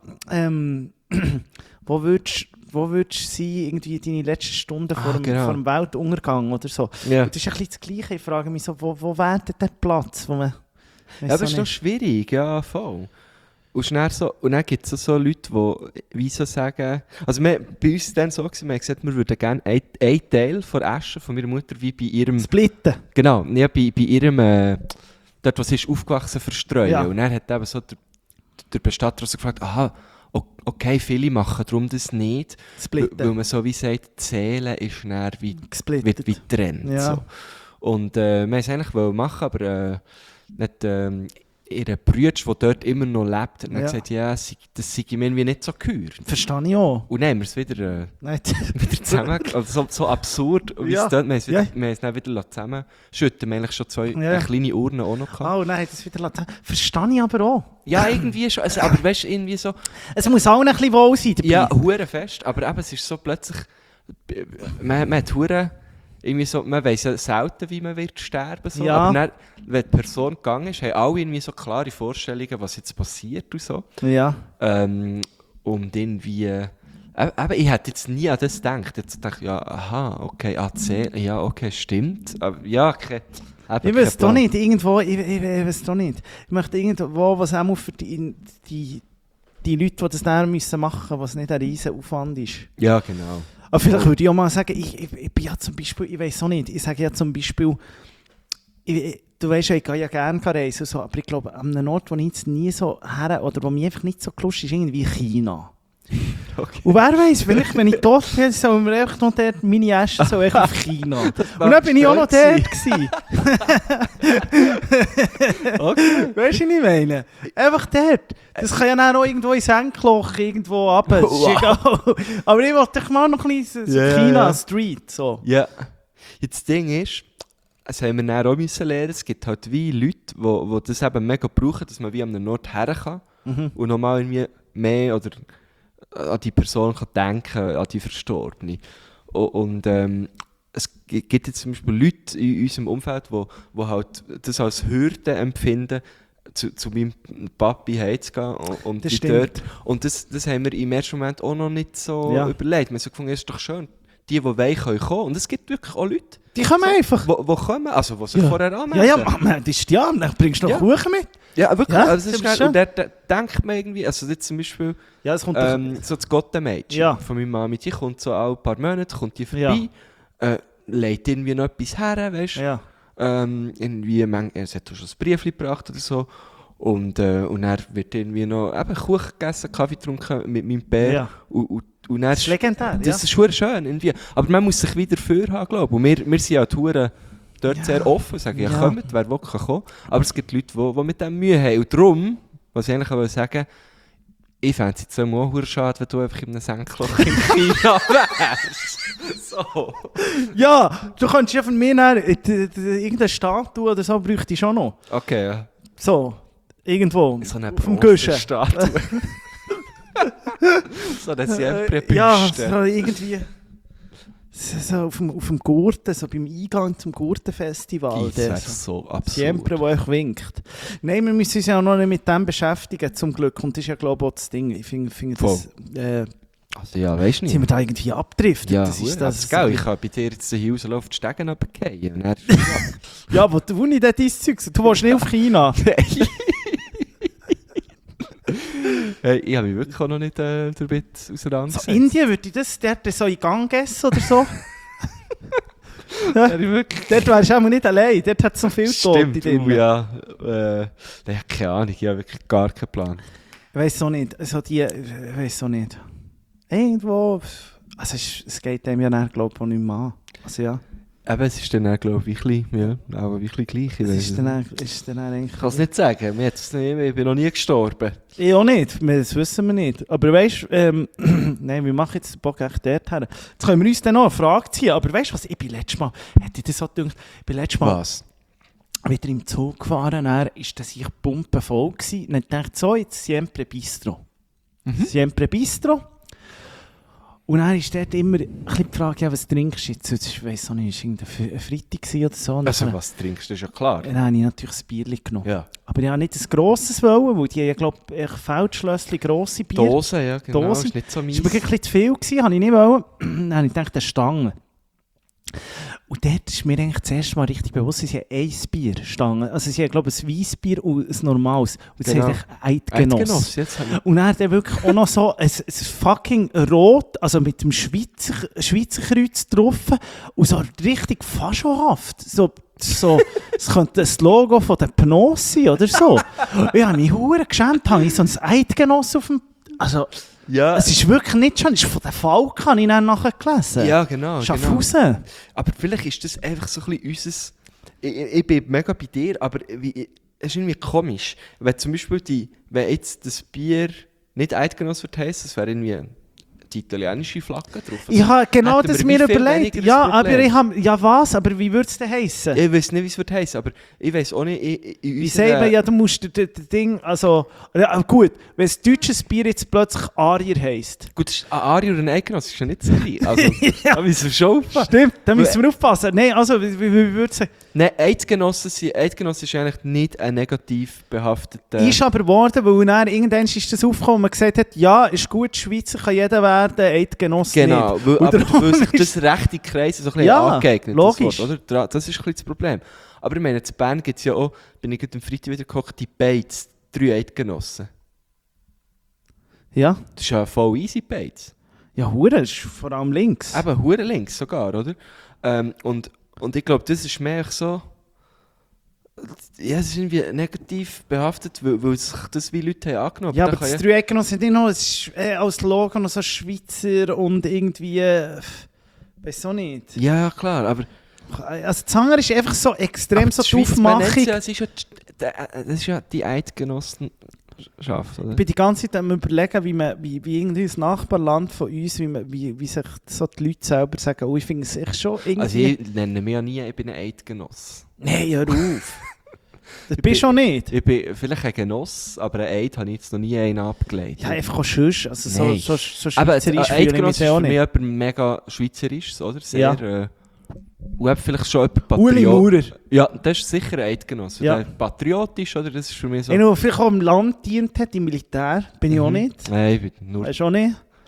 wo würdest du sein, irgendwie deine letzten Stunden vor dem Weltuntergang oder so. Ja. Und das ist ein bisschen das Gleiche, ich frage mich so, wo wäre denn der Platz, wo man... Ja, aber es ist noch schwierig, ja, voll. Und dann gibt es so Leute, die wie so sagen, also bei uns war dann so, wir haben gesagt, wir würden gerne einen Teil von Asche von meiner Mutter wie bei ihrem... Splitten. Genau, ja, bei ihrem, dort wo sie ist aufgewachsen, verstreuen. Ja. Und dann hat eben so der Bestatter so gefragt, aha, okay, viele machen darum das nicht, Splitten. weil man so wie sagt, die Seele ist dann wie Gesplittet. wie getrennt. Ja. So. Und wir wollten es eigentlich machen, aber nicht, ihr Bruder, der dort immer noch lebt, hat dann gesagt, ja, das sei ihm irgendwie nicht so gehört. Verstehe ich auch. Und dann haben wir es wieder, Nicht. wieder zusammen, also so absurd, wie Ja. es dort, wir Ja. haben es dann wieder zusammenschütten. Wir haben eigentlich schon zwei Ja. kleine Urnen auch noch gehabt. Oh nein, das wieder lassen. Verstehe ich aber auch. Ja, irgendwie schon, also, aber weißt du, irgendwie so, Es muss auch ein bisschen wohl sein dabei. ja, hure fest, aber eben, es ist so plötzlich, man hat hure, irgendwie so, man weiss ja selten, wie man wird sterben, so. Ja. Aber dann, wenn die Person gegangen ist, haben alle irgendwie so klare Vorstellungen, was jetzt passiert und so. Ja. Und irgendwie, eben, ich hätte jetzt nie an das gedacht. Jetzt dachte ich, ja, aha, okay, AC, ja, okay, stimmt. Aber ja, okay. Ich weiß doch nicht, irgendwo, ich weiß doch nicht. Ich möchte irgendwo, was auch für die Leute, die das dann machen müssen, was nicht ein riesen Aufwand ist. Ja, genau. Aber vielleicht würde ich auch mal sagen, ich bin ja zum Beispiel, ich weiß auch nicht, ich sage ja zum Beispiel, du weißt ja, ich gehe ja gerne reisen, so, aber ich glaube, an einem Ort, wo ich jetzt nie so her, oder wo mich einfach nicht so gelustet ist, irgendwie China. Okay. Und wer weiß, vielleicht, wenn ich dort bin, sollen wir einfach noch dort meine Asche so echt auf China. Und dann bin ich auch noch dort gewesen. Okay. Weißt du, was ich meine? Einfach dort. Das kann ja dann auch irgendwo ins Senkloch irgendwo runter. Das ist egal. Aber ich wollte doch mal noch ein bisschen so Ja, China ja. Street. So. Ja. Jetzt das Ding ist, das haben wir dann auch müssen lernen, es gibt halt wie Leute, die das eben mega brauchen, dass man wie an einem Ort her kann und nochmal irgendwie mehr oder an die Person kann denken, an die Verstorbene. Und es gibt jetzt zum Beispiel Leute in unserem Umfeld, die halt das als Hürde empfinden, zu meinem Papi heimzugehen und Das die stimmt. dort. Und das haben wir im ersten Moment auch noch nicht so Ja. überlegt. Wir haben so gefunden, es ist doch schön, die wollen, können kommen. Und es gibt wirklich auch Leute, Die kommen einfach. die kommen, also die sich vorher anmelden. Ja, das ist ja, dann bringst du noch Ja. Kuchen mit. Ja, wirklich. Ja, Also das ist das ist geil. Und da denkt man irgendwie, also jetzt zum Beispiel Ja, es kommt so das Gottemädchen Ja. von meiner Mami, die kommt so alle paar Monate, kommt die vorbei, legt irgendwie noch etwas her, weißt du. Ja. Irgendwie, es hat auch schon ein Briefchen gebracht oder so. Und dann wird irgendwie noch eben Kuchen gegessen, Kaffee getrunken mit meinem Bär. Ja. Und dann Das ist legendär, Das ist schon schön. Irgendwie. Aber man muss sich wieder für haben, glaube ich. Und wir sind ja die Touren dort sehr offen, sagen, ja, kommt, wer will, kann kommen. Aber es gibt Leute, die mit dem Mühe haben. Und darum, was ich eigentlich auch sagen will, ich fände es jetzt auch sehr schade, wenn du einfach in einem Senkloch in China wärst. So. Ja, du könntest ja von mir her, irgendeine Statue oder so bräuchte ich schon noch. Okay, ja. So, irgendwo, So eine auf dem Guschen. Statue. So eine Siempre-Büste. Ja, so irgendwie... So auf dem Gurten, so beim Eingang zum Gurtenfestival. Das wäre so absurd. Siempre, wo euch winkt. Nein, wir müssen uns ja auch noch nicht mit dem beschäftigen, zum Glück. Und das ist ja, glaube ich, auch das Ding. Ich finde das... Also ja, weißt du nicht. sind wir da irgendwie abgedriftet? Ja, das ist das gell, ich kann bei dir jetzt hier rauslaufen, die Stegen runterfallen. Und dann ist es ab. Ja, aber du nicht dein Zeug. Du willst nicht auf China. Hey, ich habe mich wirklich auch noch nicht damit So, auseinandergesetzt. Indien, würde ich das dort so in Gang essen oder so? Ja, wirklich. Dort wärst du auch nicht allein. Dort hat es noch viel Tote Stimmt, drin. ja. Ich habe keine Ahnung, ich habe wirklich gar keinen Plan. Ich weiss auch nicht. Also ich weiss auch nicht. Irgendwo... Also es geht dem ja dann, glaube ich, auch nicht mehr an. Also ja. Eben, es ist dann auch, glaube ich, ein bisschen, ja, auch ein bisschen gleich. Ich Es ist dann eigentlich... Ich kann es nicht sagen, ich bin noch nie gestorben. Ich auch nicht, das wissen wir nicht. Aber weißt du, nein, wir machen jetzt den Bock echt dort her. Jetzt können wir uns dann noch eine Frage ziehen. Aber weißt du was, ich bin letztes Mal, hätte ich das so gedacht, ich bin letztes Mal Was? wieder im Zug gefahren, dann ist das ich pumpenvoll gewesen. Und dann dachte ich so, jetzt Siempre Bistro. Siempre Bistro. Und dann ist dort immer ein bisschen die Frage, ja, was trinkst du jetzt? Ich weiss auch nicht, war es ein Freitag oder so? Und Also dann- was trinkst du, ist ja klar. Dann habe ich natürlich ein Bierchen genommen. Ja. Aber ich habe nicht ein grosses wollen, weil die, glaube ich, Feldschlösschen grosse Bier. Dosen, ja genau, Dosen. ist nicht so mies. Das war mir ein bisschen zu viel, gewesen, habe ich nicht wollen. Dann habe ich gedacht, eine Stange. Und dort ist mir eigentlich das erste Mal richtig bewusst, sie haben ein Bier, Stange. Also sie haben, glaube ich, ein Weissbier und ein normales. Und das Genau. heisst Eidgenoss. Eidgenoss, jetzt habe ich... Und dann hat er wirklich auch noch so ein fucking Rot, also mit dem Schweizer Kreuz drauf und so richtig faschohaft. So, es könnte das Logo von der Pnos sein oder so. Und ich habe mich verdammt geschämt, habe ich so ein Eidgenoss auf dem... Also, Ja, es ist wirklich nicht schon, es ist von der Falk, habe ich dann nachher gelesen. ja genau. Schaffhausen. Aber vielleicht ist das einfach so ein bisschen unseres... Ich bin mega bei dir, aber es ist irgendwie komisch. Wenn zum Beispiel wenn jetzt das Bier nicht Eidgenoss wird heissen, das wäre irgendwie die italienische Flagge drauf. Ich habe genau hätten wir das mir wie viel überlegt. weniger Ja, das aber Problem. ich habe... Ja was? Aber wie würde es denn heissen? Ich weiß nicht, wie es wird heissen, aber ich weiß auch nicht... Wie sagt man, ja, du musst das Ding, also... Ja, gut, wenn das deutsche Bier jetzt plötzlich Arier heisst. Gut, das ist ein Arier und ein Eidgenoss ist ja nicht so gleich. Also, da müssen wir schon aufpassen. Stimmt, da müssen wir aufpassen. Nein, also, wie würde ich sagen? Nein, Eidgenossen ist eigentlich nicht ein negativ behafteter... Ist aber geworden, weil dann irgendwann ist das aufgekommen und man gesagt hat, ja, ist gut, Schweizer kann jeder werden, Eidgenoss Genau, nicht. weil, Und aber darum weil sich ist- das rechte Kreise so ein bisschen Ja, angeeignet logisch. Das Wort, oder? Das ist ein bisschen das Problem. Aber ich meine, in Bern gibt es ja auch, bin ich gerade am Freitag wieder gekocht, die Bates, 3 Eidgenossen. Ja, Das ist ja voll easy Bates. ja, hure, ist vor allem links. Eben, hure links sogar, oder? Und ich glaube, das ist mehr so... Ja, es ist irgendwie negativ behaftet, weil sich das wie Leute haben angenommen. Ja, Da aber kann das Dreieckgenoss sind nicht noch, es ist als Logo noch so Schweizer und irgendwie... weiß auch nicht. Ja, klar, aber... Also Zanger ist einfach so extrem aber so die die Schweiz, man nennt's Aufmachung. ja, das ist ja die Eidgenossenschaft, oder? Ich bin die ganze Zeit am überlegen, wie irgendwie das Nachbarland von uns, wie sich so die Leute selber sagen, oh, ich finde es echt schon irgendwie... Also ich nenne mich ja nie, ich bin ein Eidgenoss. Nein, hör auf. Das bist du schon nicht. Ich bin vielleicht ein Genoss, aber ein Eid habe ich jetzt noch nie einen abgelegt. Ja, einfach auch sonst. Also Nein. so Aber ein schweizerisch fühle ich Eidgenoss mich ist auch für mich nicht. jemand mega schweizerisches, oder? Sehr, Ja. Und eben vielleicht schon jemand Uli Maurer. Ja, das ist sicher ein Eidgenoss. Ja. Ja. Patriotisch, oder? Das ist für mich so... Einer, der vielleicht auch im Land dient hat, im Militär, bin ich auch nicht. Nein, ich bin nur... Weißt du auch nicht?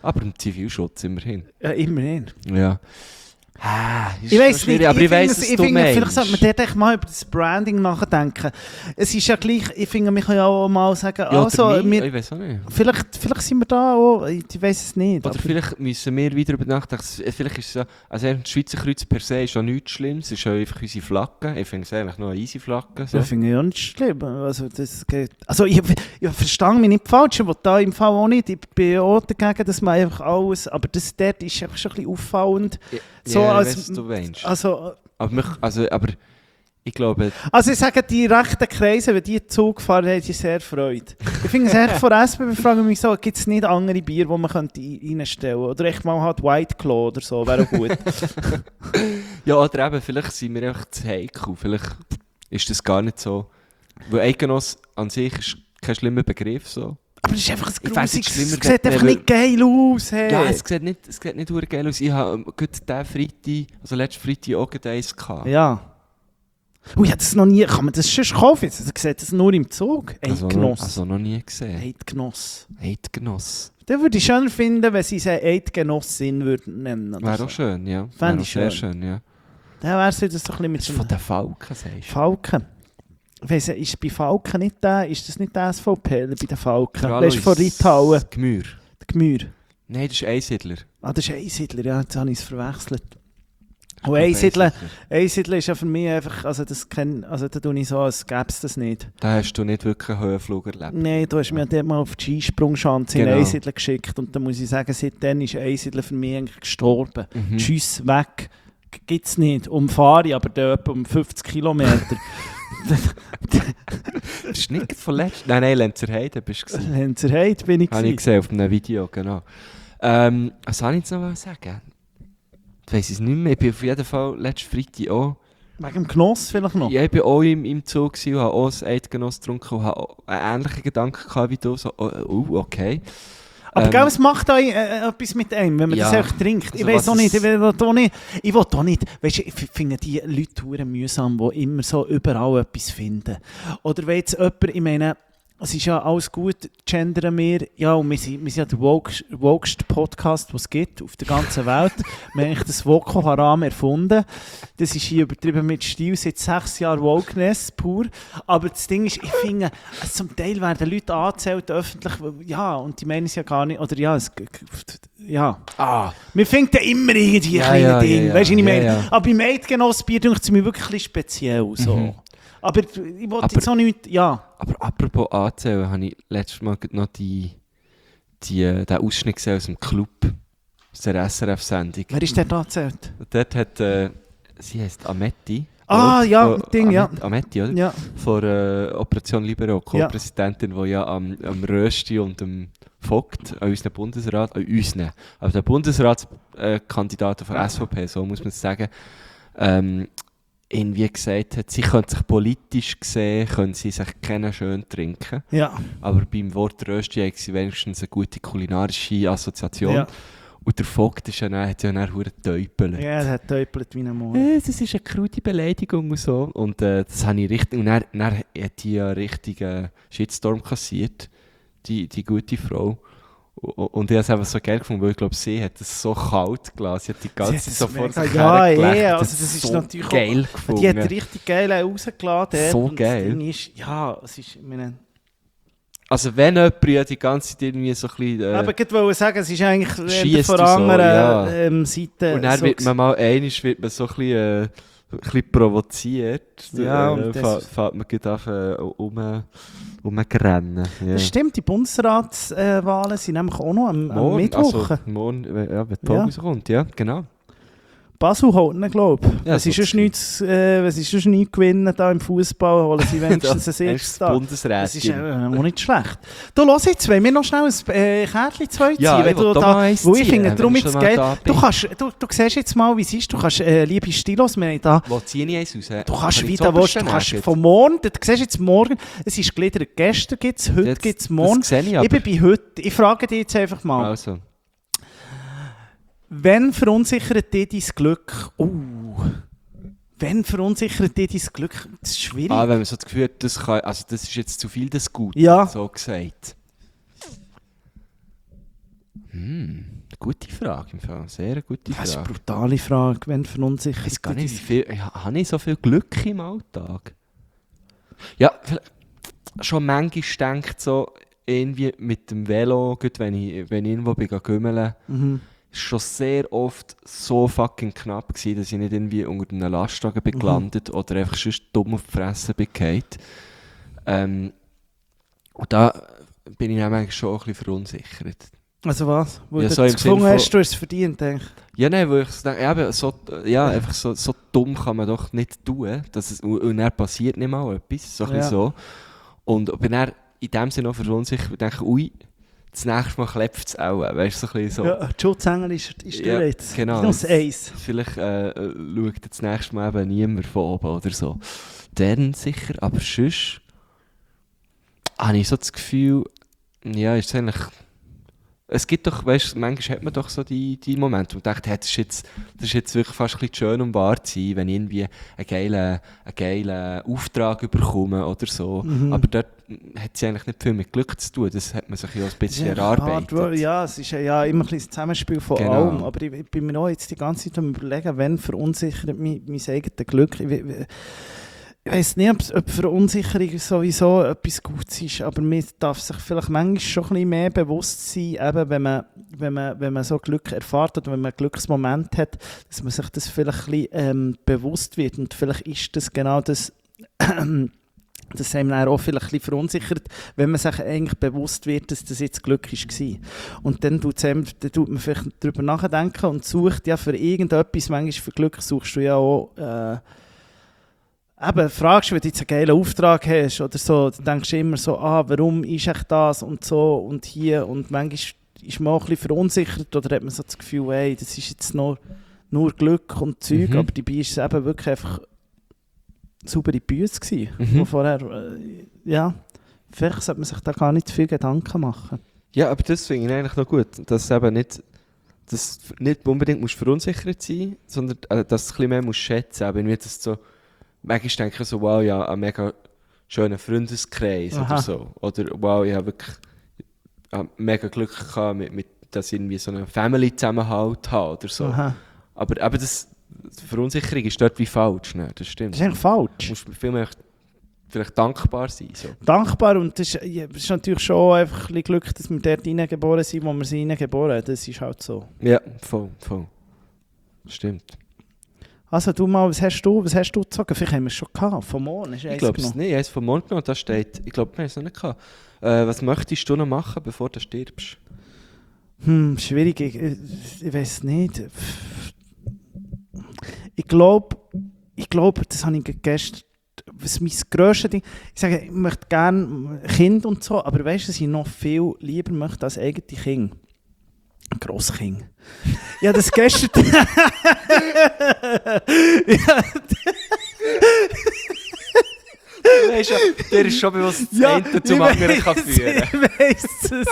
Aber im Zivilschutz immerhin. Ja, immerhin. Ja. Ich weiß nicht, aber ich weiss, finde, was ich du finde, vielleicht meinst. sollte man dort echt mal über das Branding nachdenken. Es ist ja gleich, ich finde, wir können ja auch mal sagen, Ja, also, oder nicht, wir, ich weiß auch nicht. vielleicht sind wir da auch, ich weiß es nicht. Oder aber- vielleicht müssen wir wieder darüber nachdenken, vielleicht ist es ja, also das Schweizer Kreuz per se ist ja nichts Schlimmes, es ist ja einfach unsere Flagge, ich finde es eigentlich noch eine easy Flagge. So. Das finde ich auch nicht schlimm. Also, das geht. Also ich verstehe mich nicht falsch, ich will da im Fall auch nicht. Ich bin auch dagegen, dass man einfach alles. Aber das dort ist einfach schon ein bisschen auffallend. So ja, als- ich weiss, was du meinst. Also Aber ich glaube, ich sage, die rechten Kreise, wenn die Zug fahren, haben die sehr Freude. Ich finde es echt von SBB, frage mich so, gibt es nicht andere Bier, die man könnte reinstellen könnte? Oder echt mal halt White Claw oder so, wäre auch gut. ja, oder eben, vielleicht sind wir einfach zu heikel, vielleicht ist das gar nicht so. Weil Eidgenoss an sich ist kein schlimmer Begriff so. Aber es ist einfach ein Ich weiss nicht, grusiges, schlimmer es sieht geht einfach nicht, nicht geil aus. Hey. Ja, es sieht nicht verdammt geil aus. Ich habe gerade diesen Freitag, also letzten Freitag auch gerade eins gehabt. Ja. Ich habe das noch nie, kann man das schon kaufen? Also, sieht das nur im Zug? Eidgenoss. Also noch nie gesehen. Eidgenoss. Eidgenoss. Den würde ich schöner finden, wenn sie eine Eidgenossin würden nennen. oder Wäre so. auch schön, ja. Fände Wäre ich auch sehr schön. schön, ja. Dann wäre es wieder so ein bisschen mit Das ist so von einem den Falken, sagst du. Falken. Ich weiss, ist bei Falken nicht der, ist das nicht der SVP bei den Falken? Der Weißt du, von Reithauen, Gmür. der Gemür. Nein, das ist Einsiedler. Ah, das ist Einsiedler, ja, jetzt habe ich es verwechselt. Und Einsiedler ist ja für mich einfach, also da tue ich so, als gäbe es das nicht. Da hast du nicht wirklich einen Höhenflug erlebt. Nein, du hast mich dort mal auf die Skisprungschanze in Genau. Einsiedler geschickt und da muss ich sagen, seitdem ist Einsiedler für mich eigentlich gestorben. Mhm. Tschüss, weg. Gibt es nicht. Umfahre ich, aber da etwa um 50 Kilometer. Das ist nicht von letztem. Nein, Lenzerheide bist du. Lenzerheide bin ich Habe ich gewesen. gesehen auf einem Video, genau. Was soll ich jetzt noch sagen? Ich weiss es nicht mehr. Ich bin auf jeden Fall letzten Freitag auch. Wegen dem Genoss vielleicht noch? Ja, ich war auch im Zug gewesen und habe auch ein Eidgenoss getrunken und habe auch einen ähnlichen Gedanken gehabt wie du. So, okay. Aber gell, es macht auch etwas mit einem, wenn man ja. das auch trinkt. Ich Also weiß auch was nicht, es- ich will auch nicht, weißt du, ich finde die Leute verdammt mühsam, die immer so überall etwas finden. Oder wenn jetzt jemand, ich meine, es ist ja alles gut, gendern wir, ja, und wir sind ja der wokeste Podcast, den es gibt auf der ganzen Welt. Wir haben eigentlich das Boko Haram erfunden. Das ist hier übertrieben mit Stil, seit 6 Jahren Wokeness pur. Aber das Ding ist, ich finde, zum Teil werden Leute angezählt öffentlich, ja, und die meinen es ja gar nicht, oder ja, ja. Wir finden immer irgendwie Ja, kleine ja, Dinge, ja, weißt du, was ich ja, meine? ja. Aber beim Eidgenossbier denke ich mir wirklich ein bisschen speziell, so. Mhm. Aber ich wollte jetzt auch nicht, ja. Aber apropos anzählen, habe ich letztes Mal gerade noch den Ausschnitt gesehen aus dem Club. Aus der SRF-Sendung. Wer ist der da erzählt? Dort hat, sie heisst Ametti. Ah, Oder? ja, Ding, ja. Ametti, oder? Ja. Von Operation Libero, Co-Präsidentin, die ja am Rösti und am Vogt an unseren Bundesrat, aber der Bundesratskandidaten von SVP, so muss man es sagen, irgendwie gesagt hat, sie können sich politisch gesehen, können sie sich kennen schön trinken. Ja. Aber beim Wort Rösti haben sie wenigstens eine gute kulinarische Assoziation. Ja. Und der Vogt ist hat ja dann verdammt getäupelt. Ja, er hat teupelt wie ein Mann. Das ist eine krude Beleidigung und so. Und das habe ich richtig. Und dann hat die ja richtigen Shitstorm kassiert, die gute Frau. Und ich habe es einfach so geil gefunden, weil ich glaube, sie hat es so kalt gelassen. Sie hat die ganze Zeit so vor sich Ja, hergelächelt. also das ist so natürlich geil auch, gefunden. die hat richtig geil rausgeladen. So und geil. Das Ding ist, ja, es ist, ich meine... Also wenn jemand ja die ganze Zeit irgendwie so ein bisschen... Aber ich wollte sagen, es ist eigentlich eher schiesst von und so, anderen ja. Seiten... Und dann so wird man mal wird man so ein bisschen provoziert. Ja, und das- fällt man gerade rumrennen. Ja. Das stimmt, die Bundesratswahlen sind nämlich auch noch am Mittwoch. Also, morgen, ja, wenn die Folge Ja. rauskommt, ja, genau. Basel holt ihn, glaube ich. Ja, Es ist so schon nichts gewinnen da im Fußball, holen sie wenigstens einen Sitz da. Das ist Bundesrätin. auch nicht schlecht. Du, los jetzt, wollen wir noch schnell ein Kärtchen 2 ziehen? Ja, ich Wenn will du doch mal eins wo ich ziehen, finde, wenn darum ich jetzt schon mal geil. da Du siehst jetzt mal, wie es ist. Du kannst, liebe Stilos, wir haben da... Wo ziehe ich eins raus? Du kannst Kann ich wieder, das du kannst oberste von morgen, du siehst jetzt morgen, es ist gegliedert, gestern gibt es, heute Jetzt- gibt es, morgen. Das sehe ich Ich aber. bin bei heute. Ich frage dich jetzt einfach mal. Also, Wenn verunsichert dich dein Glück? Wenn verunsichert dich dein Glück? Das ist schwierig. wenn man so das Gefühl hat, das ist jetzt zu viel das Gute, Ja. so gesagt. Gute Frage im Fall. Sehr gute Das ist eine Frage. brutale Frage, wenn verunsichert. Ich weiß gar nicht, wie viel... Habe ich so viel Glück im Alltag? Ja, schon manchmal denkt so, irgendwie mit dem Velo, gut, wenn ich irgendwo bin gümmeln, ist schon sehr oft so fucking knapp gewesen, dass ich nicht irgendwie unter einem Lastwagen bin gelandet oder einfach sonst dumm auf die Fresse bin gefallen. Und da bin ich dann eigentlich schon ein bisschen verunsichert. Also was? Wo Ja, du so im das gefunden Sinn von- hast, du hast es verdient, denke ich. Ja, nein, weil ich so denke, eben, einfach so dumm kann man doch nicht tun. Und dann passiert nicht mal etwas, so ein bisschen so. Und bin dann in dem Sinne auch verunsichert und denke, ui, das nächste Mal klebt es auch. Weißt du, so ein bisschen so. Ja, die Schutzengel ist Ja, durch jetzt. genau. Noch das Eis. Vielleicht schaut das nächste Mal eben niemand von oben oder so. Dann sicher, aber sonst habe ich so das Gefühl, ja, ist es eigentlich... Es gibt doch, weißt du, manchmal hat man doch so die Momente, wo man denkt, hey, das ist jetzt wirklich fast ein bisschen schön, um wahr zu sein, wenn ich irgendwie einen geilen Auftrag bekomme oder so. Aber dort hat es eigentlich nicht viel mit Glück zu tun, das hat man sich ja ein bisschen erarbeitet. Ja, es ist ja immer ein bisschen ein Zusammenspiel von Genau. allem. Aber ich bin mir auch jetzt die ganze Zeit am Überlegen, wenn verunsichert mein eigenes Glück. Ich weiss nicht, ob Verunsicherung sowieso etwas Gutes ist, aber man darf sich vielleicht manchmal schon ein bisschen mehr bewusst sein, eben wenn man so Glück erfährt oder wenn man einen Glücksmoment hat, dass man sich das vielleicht ein bisschen bewusst wird. Und vielleicht ist das genau das, das einem dann auch vielleicht ein bisschen verunsichert, wenn man sich eigentlich bewusst wird, dass das jetzt Glück war. Und dann tut man vielleicht darüber nachdenken und sucht ja für irgendetwas, manchmal für Glück suchst du ja auch... Eben, fragst du, wenn du jetzt einen geilen Auftrag hast oder so, dann denkst du immer so, warum ist echt das und so und hier und manchmal ist man auch ein bisschen verunsichert oder hat man so das Gefühl, hey, das ist jetzt nur Glück und Zeug, aber dabei ist es eben wirklich einfach saubere Büsse gewesen, wo vorher, ja, vielleicht sollte man sich da gar nicht zu viel Gedanken machen. Ja, aber das finde ich eigentlich noch gut, dass du eben nicht unbedingt musst verunsichert sein, sondern dass du es ein bisschen mehr musst schätzen musst. Irgendwie, dass du so, manchmal denke ich so, wow, ja, ein mega schöner Freundeskreis oder so. Oder wow, ich habe wirklich mega Glück gehabt, mit dass ich irgendwie so einen Family-Zusammenhalt habe oder so. Aha. Aber die Verunsicherung ist dort wie falsch, ne? Das stimmt. Das ist eigentlich falsch. Du musst viel mehr vielleicht dankbar sein. So. Dankbar und das ist natürlich schon einfach ein bisschen Glück, dass wir dort reingeboren sind, wo wir sind reingeboren. Das ist halt so. Ja, voll. Stimmt. Also du mal, was hast du gezogen? Vielleicht haben wir es schon gehabt, vom Mond. Ich glaube es nicht, ich habe es vom Mond genommen, da steht, ich glaube, wir haben es noch nicht gehabt. Was möchtest du noch machen, bevor du stirbst? Schwierig, ich weiß nicht. Ich glaube, das habe ich gestern, was mein grösstes Ding, ich sage, ich möchte gerne Kind und so, aber weißt du, dass ich noch viel lieber möchte als eigene Kind? Ein Grosskind. Ja, das gestern... Der ist schon bewusst, das eine zum anderen kann führen. Ich weiss es.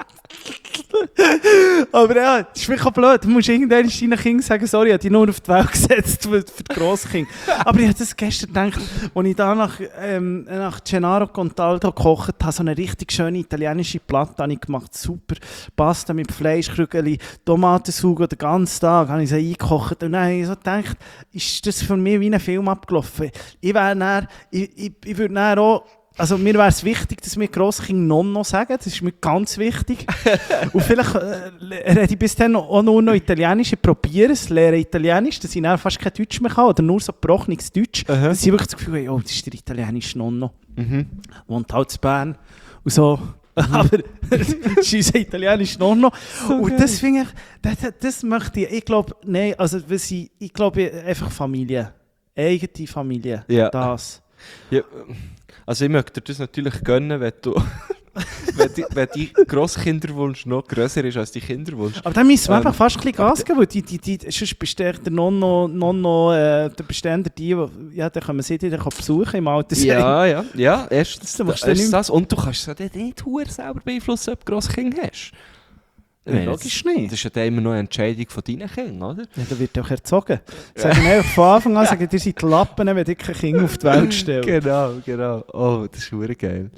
Aber ja, das ist wirklich auch blöd. Du musst irgendwann deinen Kindern sagen, sorry, ich habe dich nur auf die Welt gesetzt für die Grosskinder. Aber ich habe das gestern gedacht, als ich da nach Gennaro Contaldo gekocht habe, so eine richtig schöne italienische Platte habe ich gemacht, super Pasta mit Fleischkrügeli, Tomatensauce den ganzen Tag, habe ich sie eingekocht. Und dann habe ich so gedacht, ist das für mich wie ein Film abgelaufen. Ich würde dann auch... Also mir wäre es wichtig, dass wir Grosskinder Nonno sagen, das ist mir ganz wichtig. Und vielleicht rede ich bis dann auch nur noch Italienisch, ich probiere es, lehre Italienisch, dass ich dann fast kein Deutsch mehr kann oder nur so gebrochenes Deutsch. Dass ich wirklich das Gefühl habe, oh, das ist der italienische Nonno. Wohnt halt in Bern und so. Aber das ist unser italienischer Nonno. Und das finde ich, das möchte ich glaube, nein, also ich glaube einfach Familie. Eigene Familie. Ja. Das. Ja, also ich möchte dir das natürlich gönnen, wenn du wenn dein Grosskinderwunsch noch grösser ist als dein Kinderwunsch. Aber dann müssen wir einfach fast ein bisschen Gas geben, weil sonst besteht der Nonno, der Bestände, ja, dann können wir sie dann besuchen im Alter. Ja, erstens nicht das. Und du kannst es ja nicht selber beeinflussen, ob du Grosskinder hast. Logisch nicht. Das ist ja immer noch eine Entscheidung von deinen Kindern, oder? Ja, da wird auch erzogen. Sagen einfach von Anfang an, sagen, ihr seid Lappen, wenn ihr kein Kind auf die Welt stellt. Genau. Oh, das ist verdammt geil.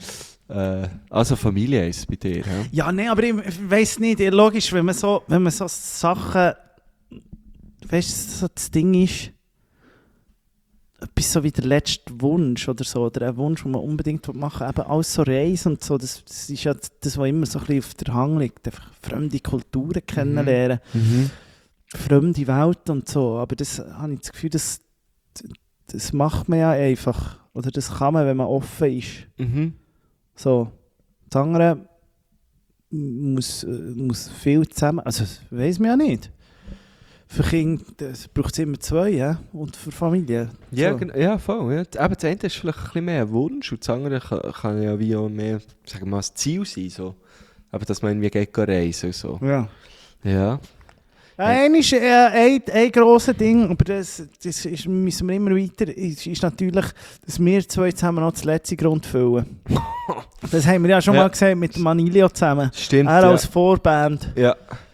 Also Familie ist es bei dir, ja? Ja, nein, aber ich weiss nicht, logisch, wenn man so Sachen, weißt du, so das Ding ist, etwas so wie der letzte Wunsch oder so, oder ein Wunsch, den man unbedingt machen will, eben alles so Reisen und so, das ist ja das, was immer so ein bisschen auf der Hand liegt, einfach fremde Kulturen kennenlernen, fremde Welt und so, aber das habe ich das Gefühl, das macht man ja einfach, oder das kann man, wenn man offen ist. So, das andere muss viel zusammen, also das weiss man ja nicht. Für Kinder braucht es immer 2, ja? Und für Familie. Ja, so. ja, voll. Ja. Aber das eine ist vielleicht ein bisschen mehr ein Wunsch und das andere kann ja wie auch mehr, sagen wir mal, ein Ziel sein. So. Aber dass man irgendwie geht reisen und so. Ja. Ja. Ein grosses Ding, aber das ist, müssen wir immer weiter, ist natürlich, dass wir 2 zusammen noch das letzte Grund füllen. Das haben wir ja schon mal gesagt mit Manilio zusammen. Stimmt, Er als Vorband. Ja.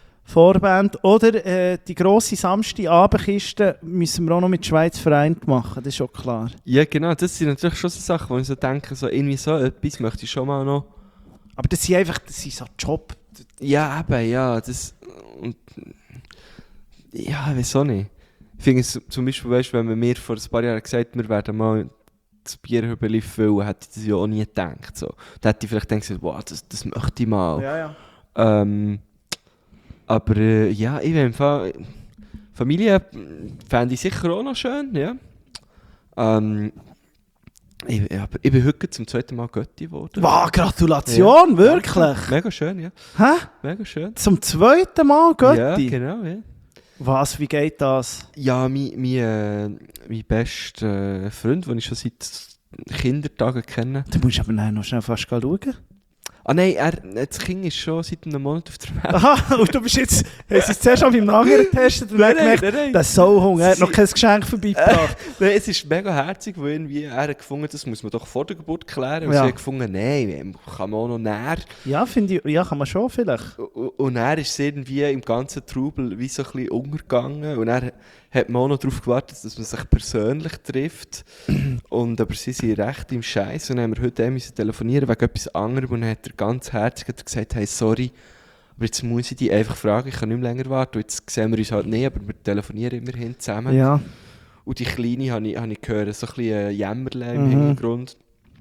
Oder die grosse Samstagabendkiste müssen wir auch noch mit Schweiz vereint machen, das ist schon klar. Ja, genau. Das sind natürlich schon so Sachen, wo ich so denke, so irgendwie so etwas möchte ich schon mal noch... Aber das sind so Job. Ja, eben, ja. Das... Und, ja, wieso nicht? Ich finde es zum Beispiel, weißt, wenn man mir vor ein paar Jahren gesagt hat, wir werden mal das Bierhübeli füllen, hätte ich das ja auch nie gedacht. So. Da hätte ich vielleicht gedacht, wow, das möchte ich mal. Ja. Aber ja, ich will im Fall... Familie fände ich sicher auch noch schön, ja. Ich bin heute zum 2. Mal Götti geworden. Wow, Gratulation, Ja. wirklich? Mega schön, ja. Hä? Mega schön. Zum 2. Mal Götti? Ja, genau, ja. Was, wie geht das? Ja, mein bester Freund, den ich schon seit Kindertagen kenne. Du musst aber noch schnell fast schauen. Ah nein, das Kind ist schon seit einem Monat auf der Welt. Aha, und du bist jetzt, hast du es zuerst an meinem Nager getestet und dann gemerkt, nein. der Sauhunger hat noch kein Geschenk vorbeigebracht. Nein, es ist mega herzig, weil irgendwie er hat gefunden, das muss man doch vor der Geburt klären. Und Ja. sie hat gefunden, nein, kann man auch noch näher. Ja, finde ich, ja, kann man schon vielleicht. Und er ist es irgendwie im ganzen Trubel wie so ein bisschen untergegangen. Und er hat man auch noch darauf gewartet, dass man sich persönlich trifft. Aber sie sind recht im Scheiß. Und dann haben wir heute müssen telefonieren wegen etwas anderem. Und dann hat er ganz herzlich gesagt, hey, sorry, aber jetzt muss ich dich einfach fragen, ich kann nicht mehr länger warten. Und jetzt sehen wir uns halt nicht, aber wir telefonieren immerhin zusammen. Ja. Und die Kleine habe ich gehört, so ein bisschen Jämmerlein im Hintergrund.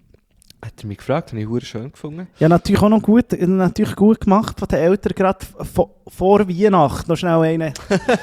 Hat er mich gefragt, habe ich verdammt schön gefunden. Ja, natürlich auch noch gut gemacht von den Eltern, gerade vor Weihnachten noch schnell einen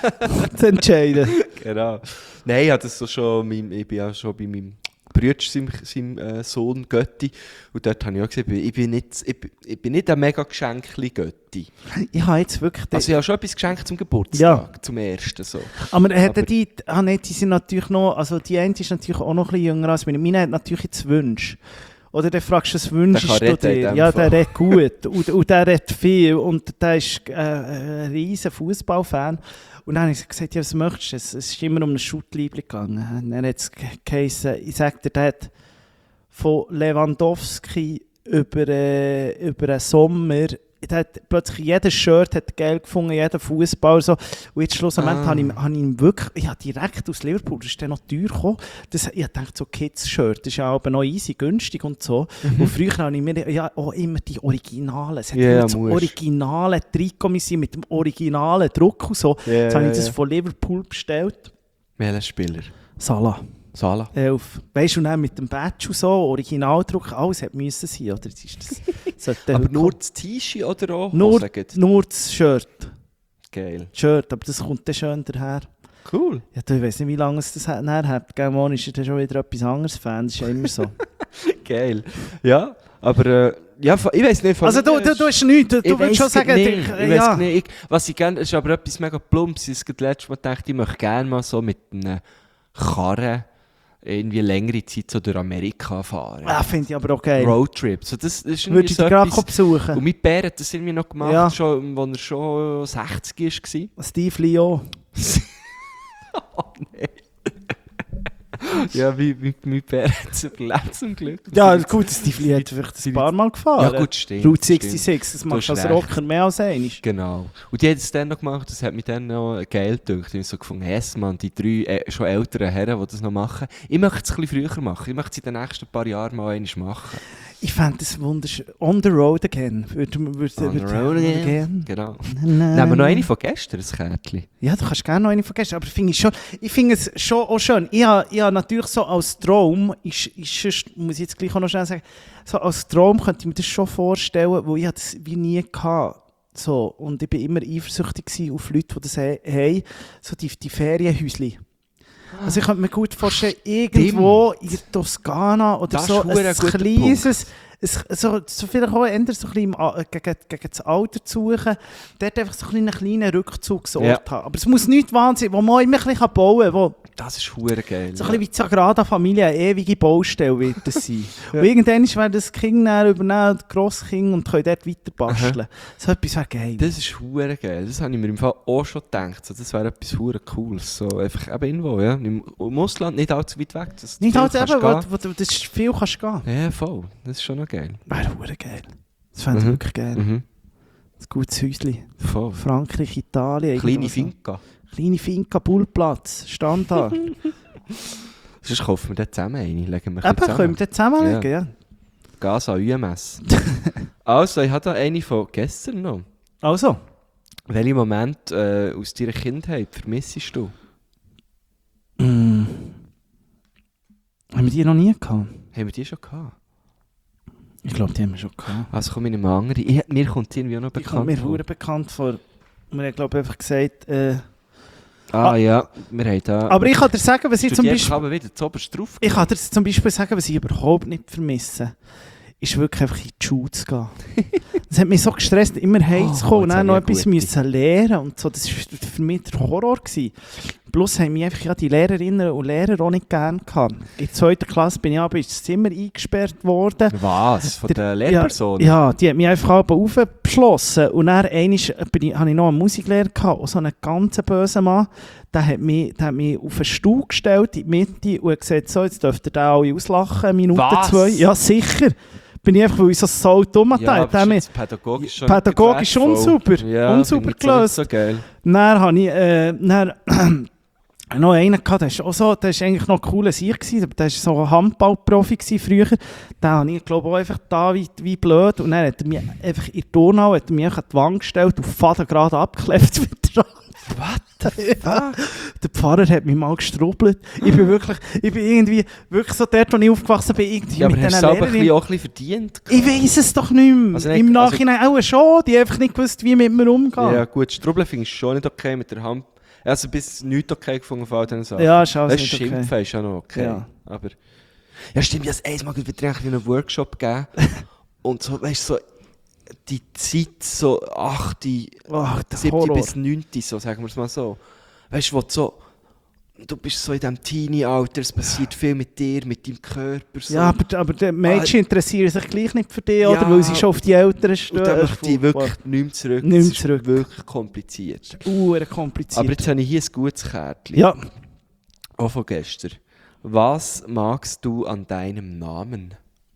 zu entscheiden. Genau. Nein, ich, das so schon, ich bin ja schon bei meinem Bruder, seinem Sohn Götti. Und dort habe ich auch gesagt, ich bin nicht ein mega Geschenkli Götti. Ich habe jetzt wirklich... Also ich habe schon etwas geschenkt zum Geburtstag, zum ersten. So. Aber die sind natürlich noch... Also die eine ist natürlich auch noch ein bisschen jünger als meine. Meine hat natürlich jetzt Wünsche. Oder dann fragst du, was wünschst du dir? Ja, der redet gut und der redet viel und der ist ein riesen Fußballfan. Und dann habe ich gesagt, ja, was möchtest du? Es ist immer um ein Schuttliebli gegangen. Und dann hat es geheißen, ich sage dir, der hat von Lewandowski über einen Sommer, der hat plötzlich jedes Shirt hat geil gefunden, jeder Fußball so. Und jetzt schlussendlich habe ich ihn wirklich, direkt aus Liverpool, das ist dann noch teuer gekommen. Ich dachte, so Kids-Shirt, das ist ja aber noch easy, günstig und so. Und früher habe ich mir auch immer die Originalen, es hat immer so originale Trikot mit dem originalen Druck und so. Jetzt habe ich das von Liverpool bestellt. Welcher Spieler? Salah. 11. Weißt du, und dann mit dem Badge und so, Originaldruck, alles hat müssen sein, oder? Aber nur das T-Shirt oder auch nur das Shirt. Geil. Shirt, aber das kommt dann schön daher. Cool. Ja, ich weiss nicht, wie lange es das nachher hat. Gell, morgen ist er schon wieder etwas anderes Fan, das ist ja immer so. Geil. Ja, aber ja, ich weiss nicht. Also du hast nichts, du willst schon sagen... Nicht. Was ich gerne, ist aber etwas mega Plumps. Ich habe letztes Mal gedacht, ich möchte gerne mal so mit einem Karren irgendwie längere Zeit so durch Amerika fahren. Ja, finde ich aber auch geil. Roadtrip. So, das ist würde ich so gerade etwas. besuchen. Und mein Bär hat das irgendwie noch gemacht, schon, als er schon 60 war. Steve Leo. Oh nein. Ja, mein Bär hat es überlebt zum Glück. Ja, gut, Steve Leo hat vielleicht ein paar Mal gefahren. Ja gut, stimmt. Route 66, das machst du als recht. Rocker mehr als einmal. Genau. Und die hat es dann noch gemacht, das hat mich dann noch geil gedacht. Ich habe so gefunden, yes, man, die 3 schon älteren Herren, die das noch machen. Ich möchte es ein bisschen früher machen. Ich möchte es in den nächsten paar Jahren mal einmal machen. Ich fände das wunderschön. On the road again. On the road again. Genau. Nehmen Nehmen wir noch eine von gestern, ein Kärtchen. Ja, du kannst gerne noch eine vergessen, aber ich finde es schon auch schön. Ich habe natürlich so als Traum, sonst muss ich jetzt gleich auch noch schnell sagen, so als Traum könnte ich mir das schon vorstellen, weil ich das wie nie hatte. So, und ich war immer eifersüchtig auf Leute, die das haben, so die Ferienhäuschen. Also ich könnte mir gut vorstellen, irgendwo in der Toskana oder Das so ist ein ein guter kleines, so vielleicht auch eher so ein bisschen gegen das Alter zu suchen, dort einfach so einen kleinen Rückzugsort Ja. haben. Aber es muss nicht Wahnsinn, wo man immer ein bisschen bauen kann, wo Das ist verdammt geil. so ein bisschen wie die Sagrada Familie eine ewige Baustelle wird das sein. Und irgendwann werden das Kind dann übernehmen, das Grosskind, und können dort weiter basteln. So etwas wäre geil. Das ist verdammt geil. Das habe ich mir im Fall auch schon gedacht. So, das wäre etwas verdammt Cooles. So, einfach eben irgendwo, ja. Im Ausland, nicht allzu weit weg. Dass Nicht viel halt kannst eben, gehen. wo das ist viel kannst gehen. Ja, voll. Das ist schon noch geil. Wäre verdammt geil. Das fände ich wirklich geil. Mhm. Ein gutes Häuschen. Voll. Frankreich, Italien. Kleine irgendwo so. Finca. Kleine Finca, Bullplatz, Standard. Sonst kaufen wir den zusammen eine. Legen wir ein Eben, bisschen können wir zusammen. das zusammenlegen, ja. Gas an UMS. Also, ich habe da eine von gestern noch. Also, Welchen Moment aus deiner Kindheit vermissest du? haben wir die noch nie gehabt? Haben wir die schon gehabt? Ich glaube, die haben wir schon gehabt. Also komme ich nicht mehr andere. Mir kommt sie irgendwie auch noch Die kommt bekannt mir vor. verdammt bekannt vor. Wir haben, glaube ich, einfach gesagt, Ja, wir haben da... aber ich kann dir sagen, was ich zum Beispiel... aber wieder zuoberst drauf. Ich kann dir zum Beispiel sagen, was ich überhaupt nicht vermisse, ist wirklich einfach in die Schule zu gehen. Das hat mich so gestresst, immer heimzukommen und jetzt dann noch habe ich etwas eine müssen lernen und so. Das war für mich der Horror gewesen. Plus haben mich einfach ja die Lehrerinnen und Lehrer auch nicht gerne gehabt. In der 2. Klasse bin ich aber ins Zimmer eingesperrt worden. Was? Von der Lehrperson? Ja, die hat mich einfach aber aufgeschlossen. Und dann hatte ich noch einen Musiklehrer gehabt, so einen ganz bösen Mann. Der hat mich auf einen Stuhl gestellt in die Mitte und hat gesagt, so, jetzt dürft ihr den alle auslachen, Minute Was? 2. Ja, sicher. Bin ich einfach, weil ich so sau dumm Ja, hatte. aber das ist jetzt pädagogisch schon Pädagogisch nicht unsauber. Ja, Unsauber finde ich jetzt gelöst. nicht so geil. Dann habe ich noch einen gehabt, der war eigentlich noch ein cooler Sieg gewesen, aber der war so ein Handballprofi gewesen früher. Den habe ich, glaube ich, auch einfach da wie blöd. Und dann hat er mich einfach in der Donau an die Wand gestellt und Faden gerade abgeklebt mit der Hand. Was? Ja, der Pfarrer hat mich mal gestrubbelt. Ich bin irgendwie wirklich so dort, wo ich aufgewachsen bin, irgendwie Ja, aber mit hast diesen du selber Lehrerinnen. auch ein bisschen verdient? Ich weiss es doch nicht mehr. Also nicht- Im Nachhinein auch schon. Die haben einfach nicht gewusst, wie mit mir umgehen. Ja gut, Strubbeln finde ich schon nicht okay mit der Hand. Also bis nichts okay gefunden von all diesen Sachen. Ja, ist alles Weißt, nicht okay. Schimpfen ist ja noch okay. Ja. Aber ja, stimmt, ich habe einmal wieder eigentlich einen Workshop gegeben. Und so, weißt du, so die Zeit, so 8., Ach, der 7. Horror. bis 9., so, sagen wir es mal so. Weißt du, wo du so, du bist so in diesem Teenie-Alter, es passiert viel mit dir, mit deinem Körper. So. Ja, aber die Mädchen interessieren sich gleich nicht für dich, Ja. oder? Weil sie schon auf die Eltern stehen. Und dann möchte ich wirklich nicht mehr zurück. Nicht mehr Es ist zurück. wirklich kompliziert. Kompliziert. Aber jetzt habe ich hier ein gutes Kärtchen. ja, Auch von gestern. Was magst du an deinem Namen?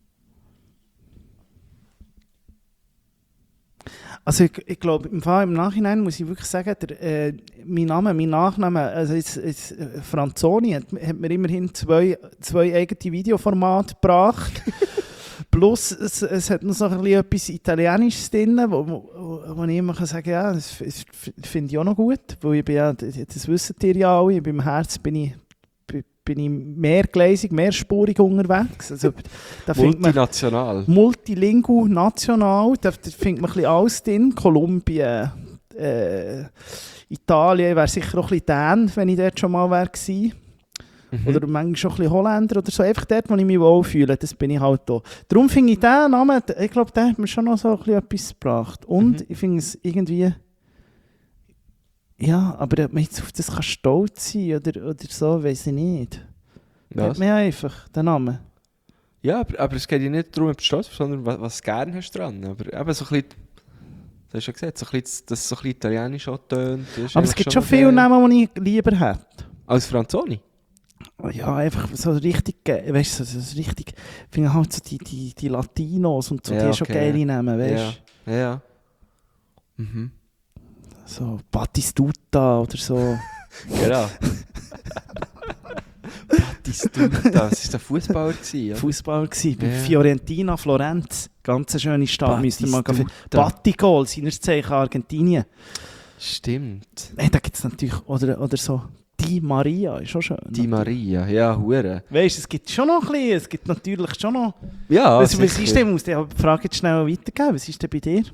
also ich glaube, im Nachhinein muss ich wirklich sagen, mein Nachname, also jetzt Franzoni, hat mir immerhin zwei eigene Videoformate gebracht. Plus, es hat noch so ein bisschen etwas Italienisches drin, wo ich immer sagen kann, ja, das finde ich auch noch gut. Weil ich bin ja, das wissen ihr ja alle, beim Herz bin ich mehrgleisig, mehrspurig unterwegs. Also, da findet man Multinational. multilingual, national, da findet man ein bisschen alles drin. Kolumbien, Italien, wäre sicher auch ein bisschen Dän, wenn ich dort schon mal gewesen wäre. Oder manchmal schon ein bisschen Holländer oder so. Einfach dort, wo ich mich wohlfühle, das bin ich halt da. Darum finde ich diesen Namen, ich glaube, der hat mir schon noch so ein bisschen etwas gebracht. Und ich finde es irgendwie... Ja, aber ob man jetzt auf das kann stolz sein oder so, weiß ich nicht. Was? Hat mir einfach den Namen. Ja, aber es geht ja nicht darum, ob du stolz bist, sondern was du gerne hast dran. Aber eben so ein bisschen, du hast ja gesagt, so ein bisschen, dass es so ein bisschen italienisch auch tönt. das ist Aber es eigentlich gibt schon noch viele der- Namen, die ich lieber hätte. Als Franzoni? Ja, einfach so richtig, weißt du, so richtig, ich finde halt so die Latinos und so, Ja, die haben schon okay, geile ja. Namen, weißt du? Ja. Mhm. So Batistuta oder so. Genau. Battistuta, das war der Fußballer gewesen, ja? Fußball gsi bei Ja. Fiorentina, Florenz. Ganz eine schöne Stadt, müsst ihr mal gehen. Battistuta. Battigol, seines Zeichen Argentinien. Stimmt. Hey, da gibt es natürlich, oder so, Di Maria, ist auch schön. Die Maria, ja, hure. Weißt du, es gibt schon noch ein bisschen, es gibt natürlich schon noch... Ja, was ist sicher. denn, muss die Frage jetzt schnell weitergeben, was ist denn bei dir?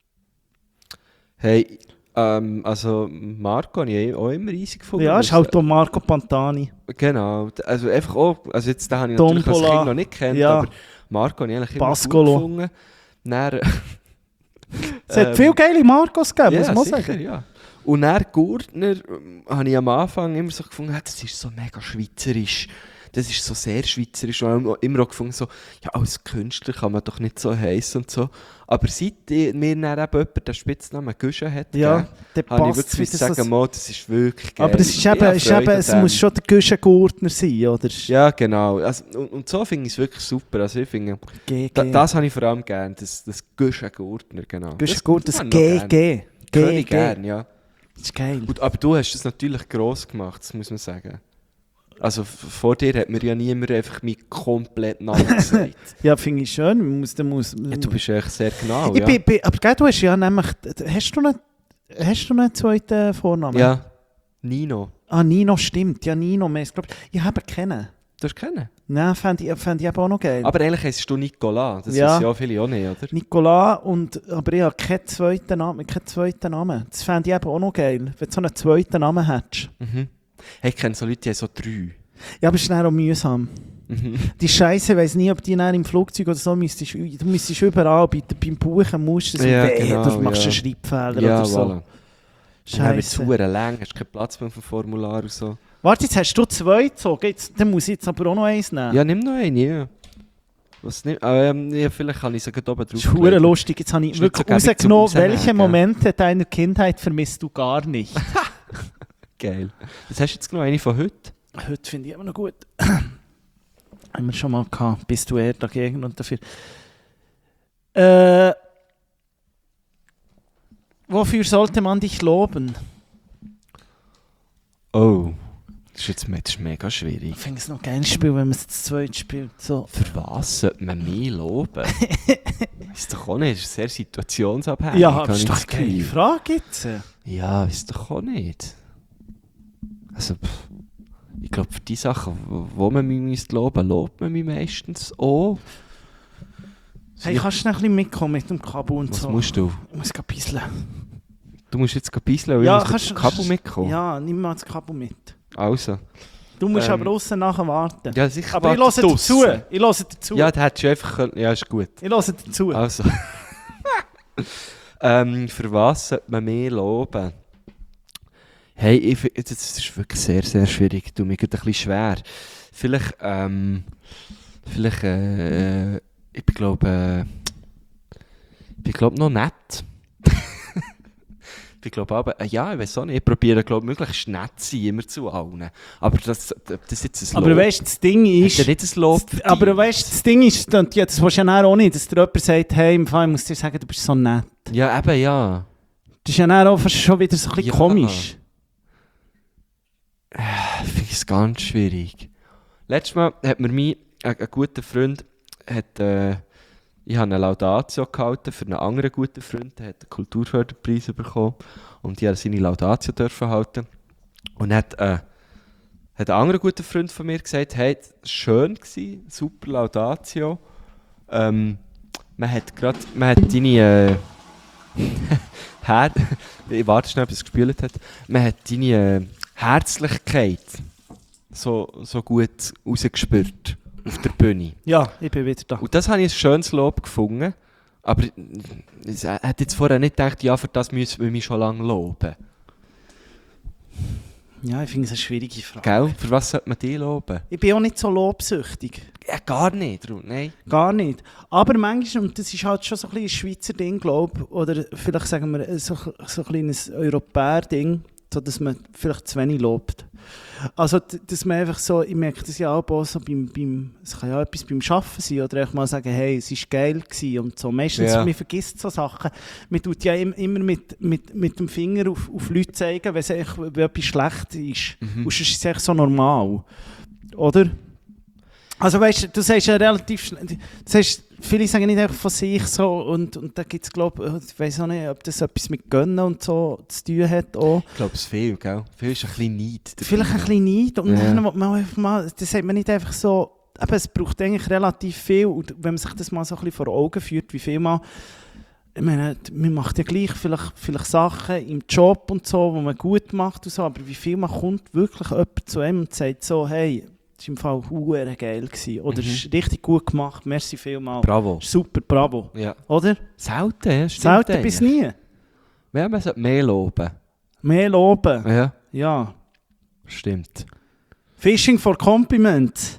Hey, also Marco habe ich auch immer easy gefunden. Ja, ist halt auch Marco Pantani. Genau, also einfach auch, also jetzt den habe ich natürlich als Tombola. Kind noch nicht gekannt, Ja. aber Marco habe ich eigentlich immer Pascolo. gut gefunden. Dann, Es hat viele geile Marcos gegeben, muss ja, man sicher, sagen. ja. Und dann Gurtner habe ich am Anfang immer so gefunden, das ist so mega schweizerisch. Das ist so sehr schweizerisch. Und auch immer auch gefunden, so, ja, als Künstler kann man doch nicht so heissen und so. Aber seit mir dann eben jemand den Spitznamen Guschen hat, Ja, der habe ich passt wirklich wieder sagen, so. mal, das ist wirklich geil. Aber es ist Ich habe eben, Freude an es dem. muss schon der Güschen Gurtner sein, oder? Ja, genau. Also, und so finde ich es wirklich super. Also ich finde, GG. das habe ich vor allem gerne, das Guschen Gurtner, genau. Güschen Gurtner, das habe ich noch gerne. GG. Höre ich gerne, ja. Das ist geil. Und, aber du hast es natürlich gross gemacht, das muss man sagen. Also vor dir hat mir ja niemand einfach meinen kompletten Namen gesagt. Ja, finde ich schön. Ja, du bist echt sehr genau, Ich ja. aber gell, du hast ja nämlich... Hast du einen zweiten Vornamen? Ja, Nino. Ah, Nino, stimmt. Ja, Nino. Ich habe ihn kennen. Du hast kennen. Nein, fände ich eben auch noch geil. Aber eigentlich heisst du Nicolas, das Ja. ist ja viele auch nicht, oder? Nicolas, aber ich habe keinen zweiten Namen. Das fände ich eben auch noch geil, wenn du so einen zweiten Namen hättest. Mhm. Hey, ich kenne so Leute, die haben so 3. Ja, aber es ist dann auch mühsam. Mhm. Die Scheiße, ich weiss nie, ob die dann im Flugzeug oder so müsstest. Du müsstest überall, beim Buchen musst du so Ja, weh, genau, du machst ja. einen Schreibfehler Ja, oder so. voilà. Dann wird es Scheiße. verdammt lang, hast keinen Platz mehr auf dem Formular und so. Warte, jetzt hast du 2 gezogen, dann muss ich jetzt aber auch noch eins nehmen. Ja, nimm noch einen, ja. Was nicht? Ja, vielleicht kann ich es gerade oben Das drauf ist verdammt lustig, jetzt habe ich Ist wirklich nicht so gäbig zum rausgenommen, Rausnehmen, welche gell? Momente deiner Kindheit vermisst du gar nicht. Geil. Das hast du jetzt noch eine von heute? Heute finde ich immer noch gut. Haben wir schon mal gehabt. Bist du eher dagegen und dafür? Wofür sollte man dich loben? Oh, das ist mega schwierig. Ich finde es noch geil Spiel, wenn man es zu zweit spielt. So. Für was sollte man mich loben? Ist doch auch nicht, das ist sehr situationsabhängig. Ja, habe das ich ist doch das eine geile Gefühl. Frage jetzt. Ja, ist doch auch nicht. Also, ich glaube, für die Sachen, wo man mich müsste loben, lobt man mich meistens auch. Hey, kannst du noch ein bisschen mitkommen mit dem Kabel und Was so? musst du? Ich muss gerade bisseln. Du musst jetzt bisseln, weil Ja, ich muss mit dem Kabel mitkommen. Ja, nimm mal das Kabel mit. Also. Du musst aber außen nachher warten. Ja, sicher. aber ich warte höre dazu. draussen. Ich höre dazu. Ja, das hättest du einfach können. Ja, ist gut. Ich höre dazu. Also. Für was sollte man mehr loben? Hey, das ist wirklich sehr, sehr schwierig. Ich tue mir gerade ein bisschen schwer. Vielleicht, ich glaube noch nett. Ich glaube aber, ja, ich weiß auch nicht, ich probiere, glaube möglichst nett zu sein, immer zu allen. Aber das jetzt ein Lob. Aber weißt du, das Ding ist... Hat er nicht ein Lob verdient? Aber weißt du, das Ding ist, ja, das willst du ja auch nicht, dass dir jemand sagt, hey, im Fall, ich muss dir sagen, du bist so nett. Ja, eben, ja. Das ist ja dann auch fast schon wieder so ein bisschen Ja. komisch. Ich finde es ganz schwierig. Letztes Mal hat mir ein guter Freund, ich habe eine Laudatio gehalten für einen anderen guten Freund, der hat einen Kulturförderpreis bekommen und ich durfte seine Laudatio dürfen halten. Und dann hat ein anderer guter Freund von mir gesagt, hey, es war schön, super Laudatio. Man hat deine ich warte schnell, bis es gespült hat. Man hat deine Herzlichkeit so gut rausgespürt auf der Bühne. Ja, ich bin wieder da. Und das habe ich ein schönes Lob gefunden. Aber ich hätte jetzt vorher nicht gedacht, ja, für das müssen wir mich schon lange loben. Ja, ich finde es eine schwierige Frage. Gell? Für was sollte man dich loben? Ich bin auch nicht so lobsüchtig. Ja, gar nicht, Ruth, nein. Gar nicht. Aber manchmal, und das ist halt schon so ein bisschen ein Schweizer Ding, glaube ich, oder vielleicht sagen wir so ein kleines Europäer-Ding, so dass man vielleicht zu wenig lobt. Also, dass man einfach so, ich merke das ja auch so es kann ja etwas beim Arbeiten sein, oder einfach mal sagen, hey, es war geil gewesen und so. Meistens, Ja. man vergisst so Sachen. Man tut ja immer mit dem Finger auf Leute zeigen, wenn etwas schlecht ist. Und sonst ist es echt so normal. Oder? Also weißt du sagst ja relativ schnell, viele sagen nicht einfach von sich so und da gibt es glaube ich weiß auch nicht, ob das etwas mit Gönnen und so zu tun hat auch. Ich glaube, es viel, gell? Viel ist ein bisschen Neid. Vielleicht ein bisschen Neid und Ja. dann will man einfach mal, das sagt man nicht einfach so, aber es braucht eigentlich relativ viel und wenn man sich das mal so ein bisschen vor Augen führt, wie viel man, ich meine, man macht ja gleich vielleicht Sachen im Job und so, die man gut macht und so, aber wie viel man kommt wirklich jemand zu einem und sagt so, hey, das war im Fall hure geil gewesen. Oder es ist richtig gut gemacht, merci vielmals. Bravo. Super, bravo. Ja. Oder? Selten, ja, stimmt. Selten bis nie. Ja, man sollte mehr loben. Mehr loben. Ja, Ja. stimmt. Fishing for Compliments.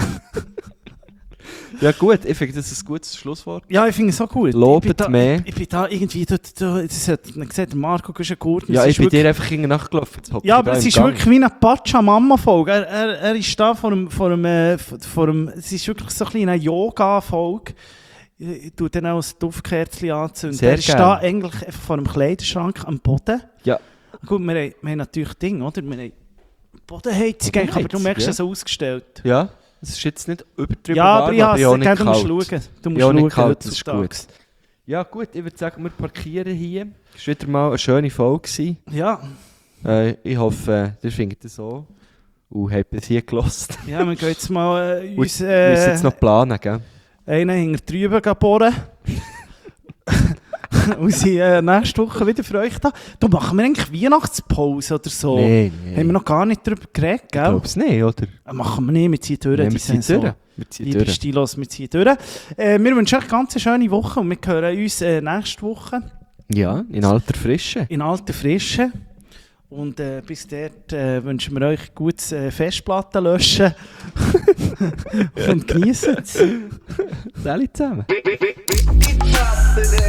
Ja gut, ich finde, das ist ein gutes Schlusswort. Ja, ich finde es so gut. Lobet ich bin da, mehr. Ich bin da irgendwie, das hat man gesagt, Marco Guschen-Gurten. Ja, es ich ist bin wirklich- dir einfach nachgelaufen. Jetzt hocke Ja, ich aber da es im ist Gang. wirklich wie eine Pachamama-Folge. Er ist da vor dem es ist wirklich so ein bisschen eine Yoga-Folge. Ich tue dann auch ein Duftkerzchen anzünden. Sehr Er ist gern. da eigentlich einfach vor dem Kleiderschrank am Boden. Ja. Gut, wir haben natürlich Dinge, oder? Wir haben Bodenheizung, eigentlich, aber du Bodenheizung, merkst ja. es so ausgestellt. Ja, es ist jetzt nicht übertrieben Ja, aber warm, ich habe auch es, nicht du musst kalt. schauen. Du musst Ja, auch nicht schauen kalt, das ist heutzutage. gut. Ja gut, ich würde sagen, wir parkieren hier. Es war wieder mal eine schöne Folge gewesen. Ja, Ich hoffe, ihr findet es so. Und habt es hier gehört. ja, wir gehen jetzt mal Wir uns müssen jetzt noch planen, gell? einen hinter drüben bohren. Und sind nächste Woche wieder für euch da. Da machen wir eigentlich Weihnachtspause oder so. Nee. Haben wir noch gar nicht darüber geredet, Ich gell? glaube es nicht, oder? Machen wir nicht, wir ziehen durch. Nee, die wir ziehen Saison. durch. Wir ziehen Liebe durch. Stilos, wir ziehen durch. Wir wünschen euch eine ganz schöne Woche und wir hören uns nächste Woche Ja, in alter Frische. in alter Frische. Und bis dort wünschen wir euch gutes Festplatten löschen und genießen es. Salut zusammen. Ich hasse